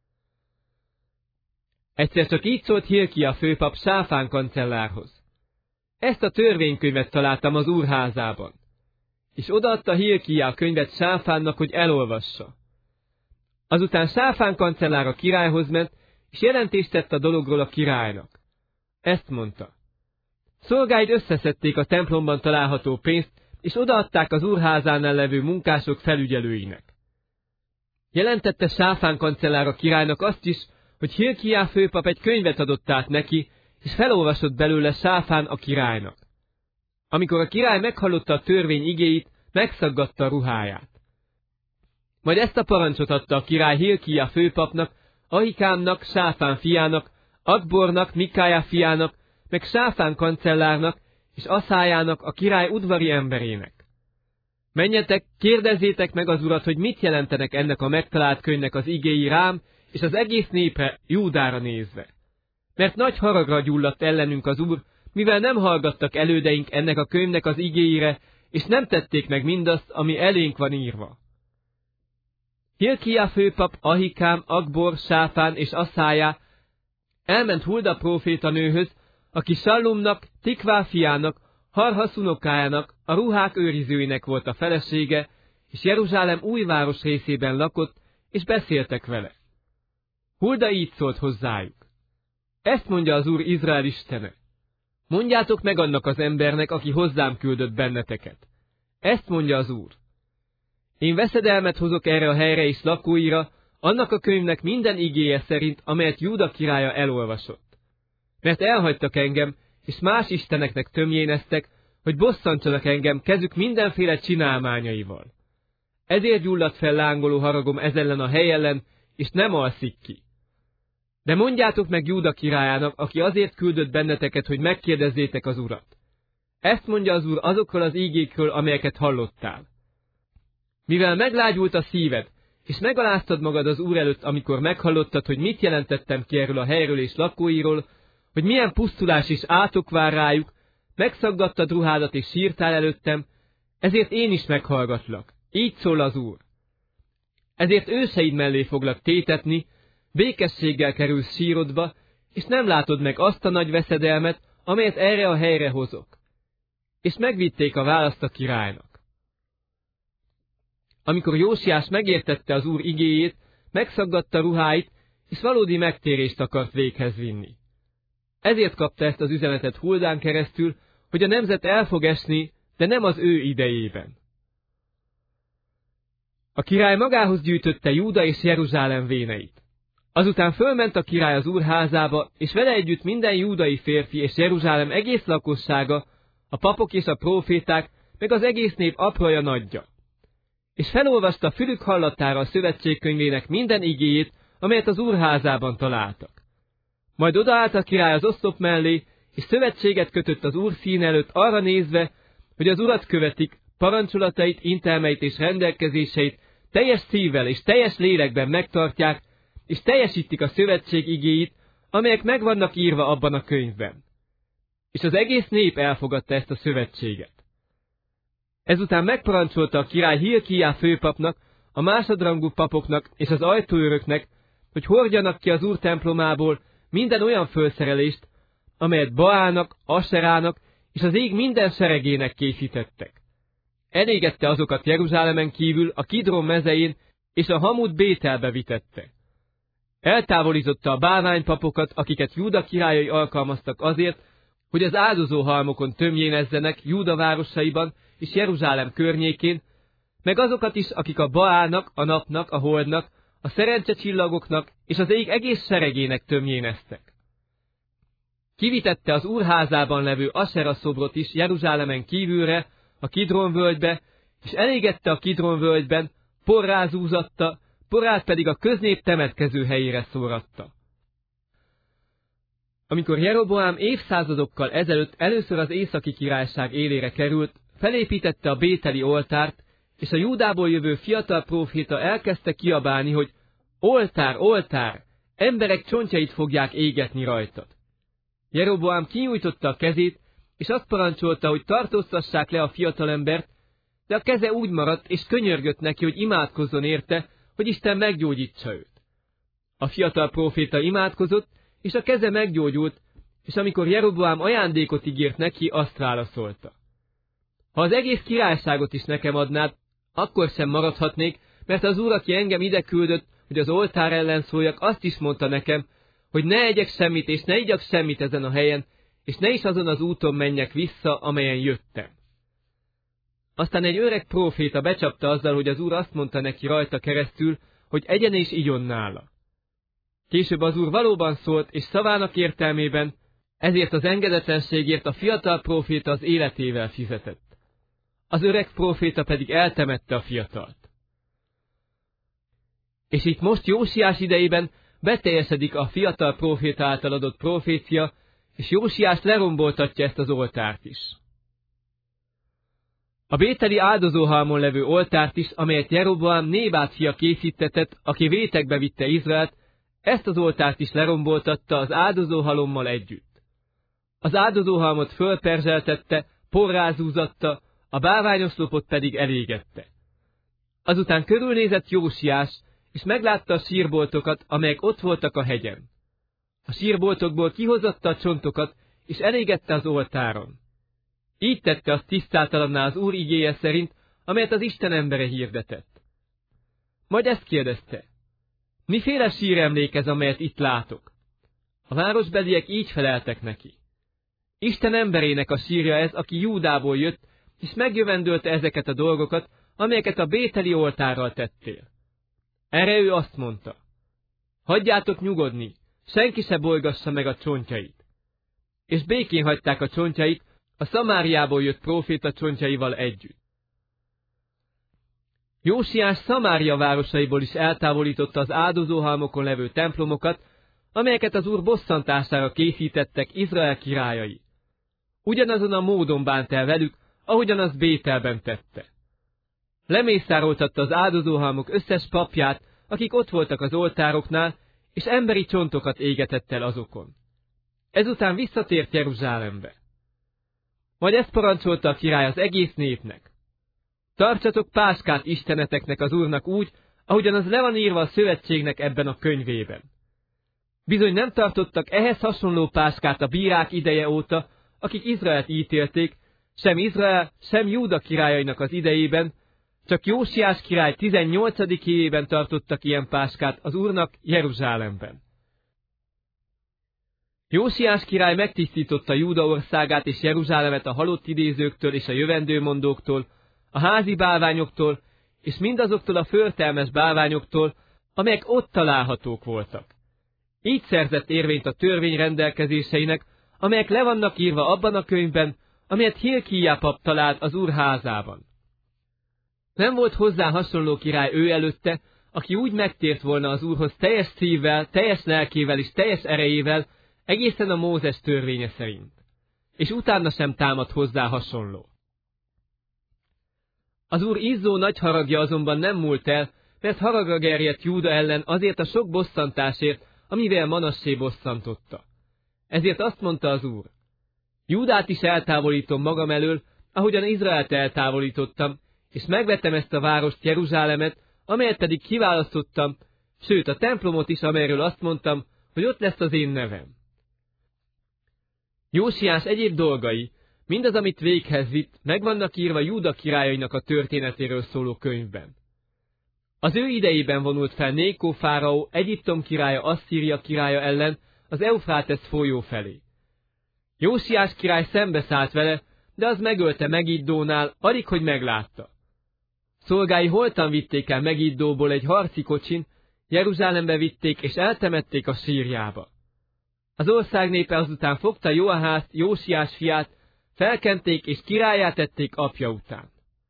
S1: Egyszer csak így szólt Hilkia főpap Sáfán kancellárhoz. Ezt a törvénykönyvet találtam az úrházában. És odaadta Hilkia a könyvet Sáfánnak, hogy elolvassa. Azután Sáfán kancellár a királyhoz ment, és jelentést tett a dologról a királynak. Ezt mondta. Szolgáid összeszedték a templomban található pénzt, és odaadták az úrházánál levő munkások felügyelőinek. Jelentette Sáfán kancellár a királynak azt is, hogy Hilkiá főpap egy könyvet adott át neki, és felolvasott belőle Sáfán a királynak. Amikor a király meghallotta a törvény igéit, megszaggatta a ruháját. Majd ezt a parancsot adta a király Hilkiá főpapnak, Ahikámnak, Sáfán fiának, Akbornak, Mikája fiának, meg Sáfán kancellárnak, és Aszájának, a király udvari emberének. Menjetek, kérdezzétek meg az urat, hogy mit jelentenek ennek a megtalált könyvnek az igéi rám, és az egész népre, Júdára nézve. Mert nagy haragra gyulladt ellenünk az úr, mivel nem hallgattak elődeink ennek a könyvnek az igéire, és nem tették meg mindazt, ami elénk van írva. Hilkiá főpap, Ahikám, Akbor, Sáfán és Aszájá elment Hulda prófétanőhöz, aki Sallumnak, Tikvá fiának, Harhasz unokájának, a ruhák őrizőinek volt a felesége, és Jeruzsálem újváros részében lakott, és beszéltek vele. Hulda így szólt hozzájuk. Ezt mondja az Úr Izrael istene. Mondjátok meg annak az embernek, aki hozzám küldött benneteket. Ezt mondja az Úr. Én veszedelmet hozok erre a helyre és lakóira, annak a könyvnek minden igéje szerint, amelyet Júda királya elolvasott. Mert elhagytak engem, és más isteneknek tömjéneztek, hogy bosszantsanak engem kezük mindenféle csinálmányaival. Ezért gyulladt fel lángoló haragom ez ellen a hely ellen, és nem alszik ki. De mondjátok meg Júda királyának, aki azért küldött benneteket, hogy megkérdezzétek az Urat. Ezt mondja az Úr azokról az ígékről, amelyeket hallottál. Mivel meglágyult a szíved, és megaláztad magad az Úr előtt, amikor meghallottad, hogy mit jelentettem ki erről a helyről és lakóiról, hogy milyen pusztulás és átok vár rájuk, megszaggattad ruhádat és sírtál előttem, ezért én is meghallgatlak. Így szól az Úr. Ezért őseid mellé foglak tétetni, békességgel kerülsz sírodba, és nem látod meg azt a nagy veszedelmet, amelyet erre a helyre hozok. És megvitték a választ a királynak. Amikor Jósiás megértette az Úr igéjét, megszaggatta ruháit, és valódi megtérést akart véghez vinni. Ezért kapta ezt az üzenetet Huldán keresztül, hogy a nemzet el fog esni, de nem az ő idejében. A király magához gyűjtötte Júda és Jeruzsálem véneit. Azután fölment a király az Úr házába, és vele együtt minden júdai férfi és Jeruzsálem egész lakossága, a papok és a próféták, meg az egész nép apraja nagyja. És felolvasta fülük hallatára a szövetségkönyvének minden igéjét, amelyet az Úr házában találtak. Majd odaállt a király az oszlop mellé, és szövetséget kötött az Úr szín előtt arra nézve, hogy az Urat követik, parancsolatait, intelmeit és rendelkezéseit teljes szívvel és teljes lélekben megtartják, és teljesítik a szövetség igéit, amelyek meg vannak írva abban a könyvben. És az egész nép elfogadta ezt a szövetséget. Ezután megparancsolta a király Hilkiá főpapnak, a másodrangú papoknak és az ajtóőröknek, hogy hordjanak ki az Úr templomából minden olyan fölszerelést, amelyet Baálnak, Aserának és az ég minden seregének készítettek. Elégette azokat Jeruzsálemen kívül a Kidron mezején, és a Hamut Bételbe vitette. Eltávolította a bálványpapokat, akiket Júda királyai alkalmaztak azért, hogy az áldozóhalmokon tömjénezzenek Júda városaiban és Jeruzsálem környékén, meg azokat is, akik a Baálnak, a napnak, a holdnak, a szerencsecsillagoknak és az ég egész seregének tömjéneztek. Kivitette az úrházában levő Asera szobrot is Jeruzsálemen kívülre, a Kidron völgybe, és elégette a Kidron völgyben, porrá zúzatta, porát pedig a köznép temetkező helyére szóratta. Amikor Jeroboám évszázadokkal ezelőtt először az északi királyság élére került, felépítette a bételi oltárt, és a Júdából jövő fiatal próféta elkezdte kiabálni, hogy oltár, oltár, emberek csontjait fogják égetni rajtad. Jeroboám kinyújtotta a kezét, és azt parancsolta, hogy tartóztassák le a fiatalembert, de a keze úgy maradt, és könyörgött neki, hogy imádkozzon érte, hogy Isten meggyógyítsa őt. A fiatal próféta imádkozott, és a keze meggyógyult, és amikor Jeroboám ajándékot ígért neki, azt válaszolta: ha az egész királyságot is nekem adnád, akkor sem maradhatnék, mert az Úr, aki engem ide küldött, hogy az oltár ellen szóljak, azt is mondta nekem, hogy ne egyek semmit, és ne igyak semmit ezen a helyen, és ne is azon az úton menjek vissza, amelyen jöttem. Aztán egy öreg próféta becsapta azzal, hogy az Úr azt mondta neki rajta keresztül, hogy egyen és igyon nála. Később az Úr valóban szólt, és szavának értelmében, ezért az engedetlenségért a fiatal próféta az életével fizetett. Az öreg próféta pedig eltemette a fiatalt. És itt most Jósiás idejében beteljesedik a fiatal próféta által adott profécia, és Jósiás leromboltatja ezt az oltárt is. A bételi áldozóhalmon levő oltárt is, amelyet Jeroboám Nébát fia készítetett, aki vétekbe vitte Izraelt, ezt az oltárt is leromboltatta az áldozóhalommal együtt. Az áldozóhalmot fölperzseltette, porrá zúzatta, a bálványoszlopot pedig elégette. Azután körülnézett Jósiás, és meglátta a sírboltokat, amelyek ott voltak a hegyen. A sírboltokból kihozatta a csontokat, és elégette az oltáron. Így tette azt tisztátalanná az Úr igéje szerint, amelyet az Isten embere hirdetett. Majd ezt kérdezte: miféle síremlék ez, amelyet itt látok? A városbeliek így feleltek neki: Isten emberének a sírja ez, aki Júdából jött, és megjövendölte ezeket a dolgokat, amelyeket a bételi oltárral tettél. Erre ő azt mondta: hagyjátok nyugodni, senki se bolygassa meg a csontjait. És békén hagyták a csontjait, a Szamáriából jött próféta csontjaival együtt. Jósiás Szamária városaiból is eltávolította az áldozóhalmokon levő templomokat, amelyeket az Úr bosszantására készítettek Izrael királyai. Ugyanazon a módon bánt el velük, ahogyan az Bételben tette. Lemészároltatta az áldozóhalmok összes papját, akik ott voltak az oltároknál, és emberi csontokat égetett el azokon. Ezután visszatért Jeruzsálembe. Majd ezt parancsolta a király az egész népnek: tartsatok páskát isteneteknek az Úrnak úgy, ahogyan az le van írva a szövetségnek ebben a könyvében. Bizony nem tartottak ehhez hasonló páskát a bírák ideje óta, akik Izraelt ítélték, sem Izrael, sem Júda királyainak az idejében, csak Jósiás király 18. évében tartottak ilyen páskát az Úrnak Jeruzsálemben. Jósiás király megtisztította Júda országát és Jeruzsálemet a halott idézőktől és a jövendőmondóktól, a házi bálványoktól, és mindazoktól a förtelmes bálványoktól, amelyek ott találhatók voltak. Így szerzett érvényt a törvény rendelkezéseinek, amelyek le vannak írva abban a könyvben, amelyet Hilkíja pap talált az Úr házában. Nem volt hozzá hasonló király ő előtte, aki úgy megtért volna az Úrhoz teljes szívvel, teljes lelkével és teljes erejével, egészen a Mózes törvénye szerint. És utána sem támad hozzá hasonló. Az Úr izzó nagy haragja azonban nem múlt el, mert haragra gerjedt Júda ellen azért a sok bosszantásért, amivel Manassé bosszantotta. Ezért azt mondta az Úr: Júdát is eltávolítom magam elől, ahogyan Izraelt eltávolítottam, és megvettem ezt a várost, Jeruzsálemet, amelyet pedig kiválasztottam, sőt a templomot is, amelyről azt mondtam, hogy ott lesz az én nevem. Jósiás egyéb dolgai, mindaz, amit véghez vitt, meg vannak írva Júda királyainak a történetéről szóló könyvben. Az ő idejében vonult fel Nékó fáraó, Egyiptom királya, Asszíria királya ellen az Eufrátesz folyó felé. Jósiás király szembeszállt vele, de az megölte Megiddónál, alig, hogy meglátta. Szolgái holtan vitték el Megiddóból egy harci kocsin, Jeruzsálembe vitték és eltemették a sírjába. Az ország népe azután fogta Joaházt, Jósiás fiát, felkenték és királlyá tették apja után.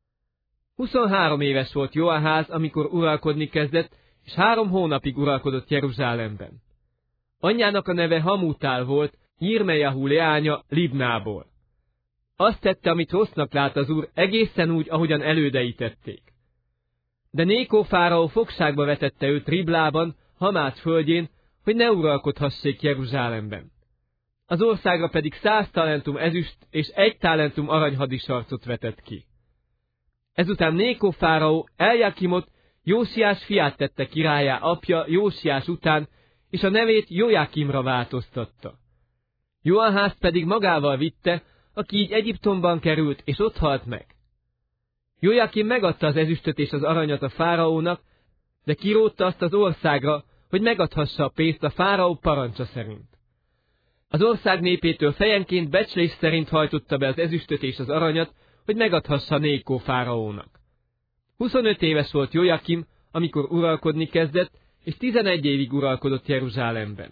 S1: 23 éves volt Joaház, amikor uralkodni kezdett, és 3 hónapig uralkodott Jeruzsálemben. Anyjának a neve Hamutál volt, Jirmejahu leánya Libnából. Azt tette, amit rossznak lát az Úr, egészen úgy, ahogyan elődei tették. De Nékó fáraó fogságba vetette őt Riblában, Hamát földjén, hogy ne uralkodhassék Jeruzsálemben. Az országra pedig 100 talentum ezüst és 1 talentum aranyhadisarcot vetett ki. Ezután Nékó fáraó Eljakimot, Jósiás fiát tette királlyá apja Jósiás után, és a nevét Jojakimra változtatta. Joaházt pedig magával vitte, aki így Egyiptomban került, és ott halt meg. Jojakim megadta az ezüstöt és az aranyat a fáraónak, de kirótta azt az országra, hogy megadhassa a pénzt a fáraó parancsa szerint. Az ország népétől fejenként becslés szerint hajtotta be az ezüstöt és az aranyat, hogy megadhassa Nékó fáraónak. 25 éves volt Jojakim, amikor uralkodni kezdett, és 11 évig uralkodott Jeruzsálemben.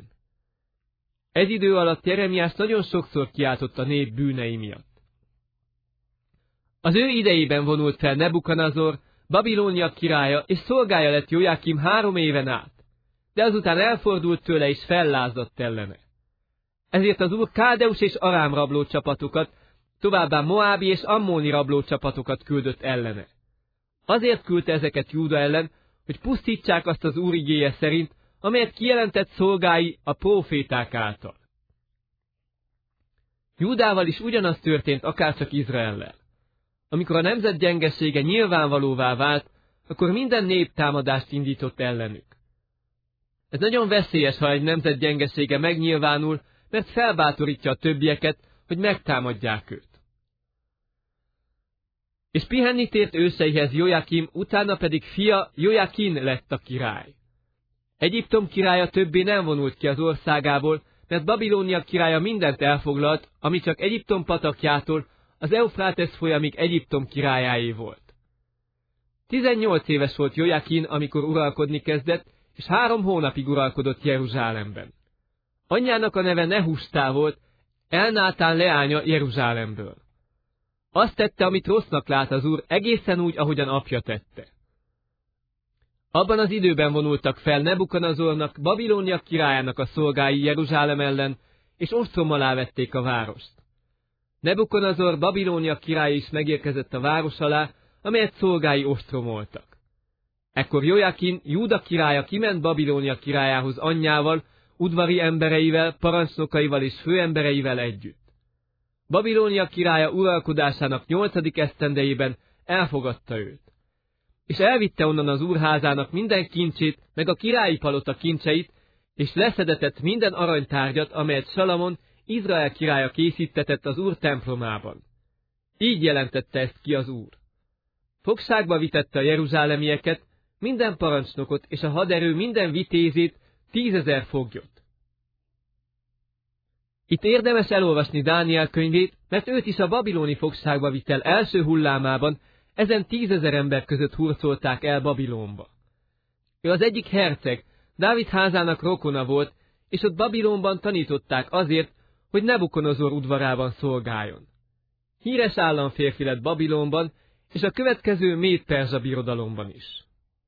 S1: Ez idő alatt Jeremiás nagyon sokszor kiáltott a nép bűnei miatt. Az ő idejében vonult fel Nebukadnezar, Babilónia királya, és szolgája lett Jojakim 3 éven át, de azután elfordult tőle és fellázadt ellene. Ezért az Úr Káldeus és Arám rablócsapatokat, továbbá Moábi és Ammóni rablócsapatokat küldött ellene. Azért küldte ezeket Júda ellen, hogy pusztítsák azt az Úr igéje szerint, amelyet kijelentett szolgái a próféták által. Júdával is ugyanaz történt akárcsak Izraellel. Amikor a nemzet gyengesége nyilvánvalóvá vált, akkor minden nép támadást indított ellenük. Ez nagyon veszélyes, ha egy nemzet gyengesége megnyilvánul, mert felbátorítja a többieket, hogy megtámadják őt. És pihenni tért őseihez Jojakim, utána pedig fia Jojakin lett a király. Egyiptom királya többé nem vonult ki az országából, mert Babilónia királya mindent elfoglalt, ami csak Egyiptom patakjától az Eufrátesz folyamig Egyiptom királyáé volt. 18 éves volt Jojakin, amikor uralkodni kezdett, és 3 hónapig uralkodott Jeruzsálemben. Anyjának a neve Nehustá volt, Elnátán leánya Jeruzsálemből. Azt tette, amit rossznak lát az Úr, egészen úgy, ahogyan apja tette. Abban az időben vonultak fel Nebukadnezarnak, Babilónia királyának a szolgái Jeruzsálem ellen, és ostrom alá vették a várost. Nebukadnezar, Babilónia király is megérkezett a város alá, amelyet szolgái ostromoltak. Ekkor Jojakin, Júda királya kiment Babilónia királyához anyjával, udvari embereivel, parancsnokaival és főembereivel együtt. Babilónia királya uralkodásának 8. esztendejében elfogadta őt. És elvitte onnan az úrházának minden kincsét, meg a királyi palota kincseit, és leszedetett minden aranytárgyat, amelyet Salamon, Izrael királya készítetett az Úr templomában. Így jelentette ezt ki az Úr. Fogságba vitette a jeruzsálemieket, minden parancsnokot és a haderő minden vitézét, 10 000 foglyot. Itt érdemes elolvasni Dániel könyvét, mert őt is a babiloni fogságba vitel első hullámában ezen 10 000 ember között hurcolták el Babilonba. Ő az egyik herceg, Dávid házának rokona volt, és ott Babilonban tanították azért, hogy Nebukadnezar udvarában szolgáljon. Híres államférfi lett Babilonban, és a következő Méd-Perzsa birodalomban is.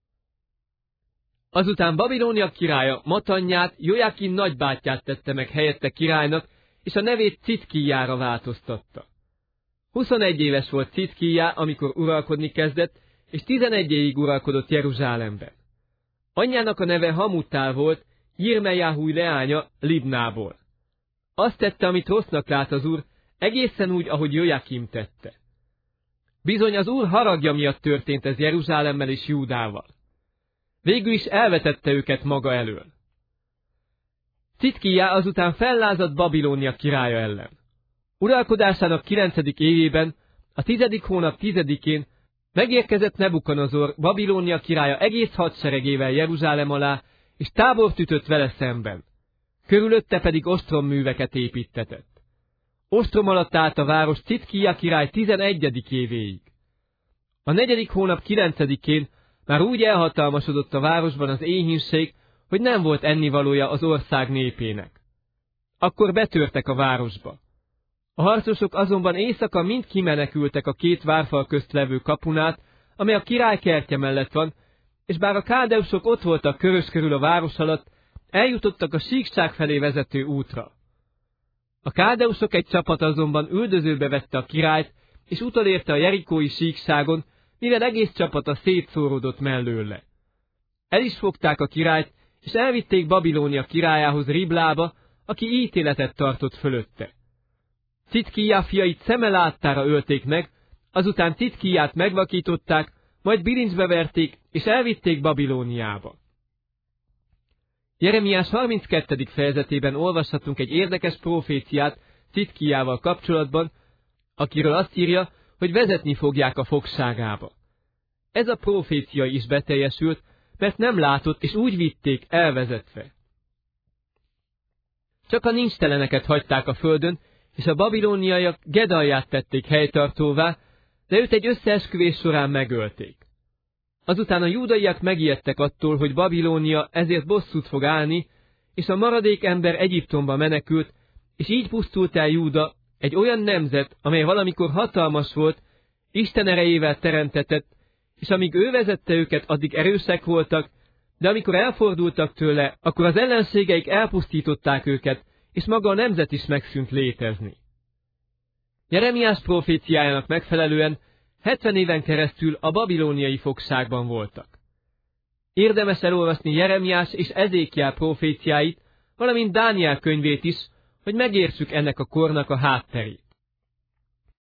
S1: Azután Babilónia királya Matanyját, Jojakin nagybátyját tette meg helyette királynak, és a nevét Citkíjára változtatta. 21 éves volt Citkíjá, amikor uralkodni kezdett, és 11 évig uralkodott Jeruzsálemben. Anyjának a neve Hamutál volt, Jirmejahu leánya Libnából. Azt tette, amit rossznak lát az Úr, egészen úgy, ahogy Jojakim tette. Bizony az Úr haragja miatt történt ez Jeruzsálemmel és Júdával. Végül is elvetette őket maga elől. Citkíjá azután fellázadt Babilónia királya ellen. Uralkodásának 9. évében, a 10. hónap 10-én Megérkezett Nebukadnezar, Babilónia királya egész hadseregével Jeruzsálem alá, és tábort ütött vele szemben. Körülötte pedig ostromműveket építtetett. Ostrom alatt állt a város Citkija király 11. évéig. A 4. hónap 9-én már úgy elhatalmasodott a városban az éhínség, hogy nem volt ennivalója az ország népének. Akkor betörtek a városba. A harcosok azonban éjszaka mind kimenekültek a 2 várfal közt levő kapunát, amely a király kertje mellett van, és bár a káldeusok ott voltak körös körül a város alatt, eljutottak a síkság felé vezető útra. A káldeusok egy csapat azonban üldözőbe vette a királyt, és utolérte a jerikói síkságon, mivel egész csapata szétszóródott mellőle. El is fogták a királyt, és elvitték Babilónia királyához Riblába, aki ítéletet tartott fölötte. Citkija fiait szeme láttára ölték meg, azután Citkiját megvakították, majd bilincsbe verték, és elvitték Babilóniába. Jeremiás 32. fejezetében olvashatunk egy érdekes proféciát Citkijával kapcsolatban, akiről azt írja, hogy vezetni fogják a fogságába. Ez a profécia is beteljesült, mert nem látott, és úgy vitték elvezetve. Csak a nincsteleneket hagyták a földön, és a babilóniaiak Gedalját tették helytartóvá, de őt egy összeesküvés során megölték. Azután a júdaiak megijedtek attól, hogy Babilónia ezért bosszút fog állni, és a maradék ember Egyiptomba menekült, és így pusztult el Júda, egy olyan nemzet, amely valamikor hatalmas volt, Isten erejével teremtetett, és amíg ő vezette őket, addig erősek voltak, de amikor elfordultak tőle, akkor az ellenségeik elpusztították őket, és maga a nemzet is megszűnt létezni. Jeremiás proféciájának megfelelően 70 éven keresztül a babilóniai fogságban voltak. Érdemes elolvasni Jeremiás és Ezékiel proféciáit, valamint Dániel könyvét is, hogy megértsük ennek a kornak a hátterét.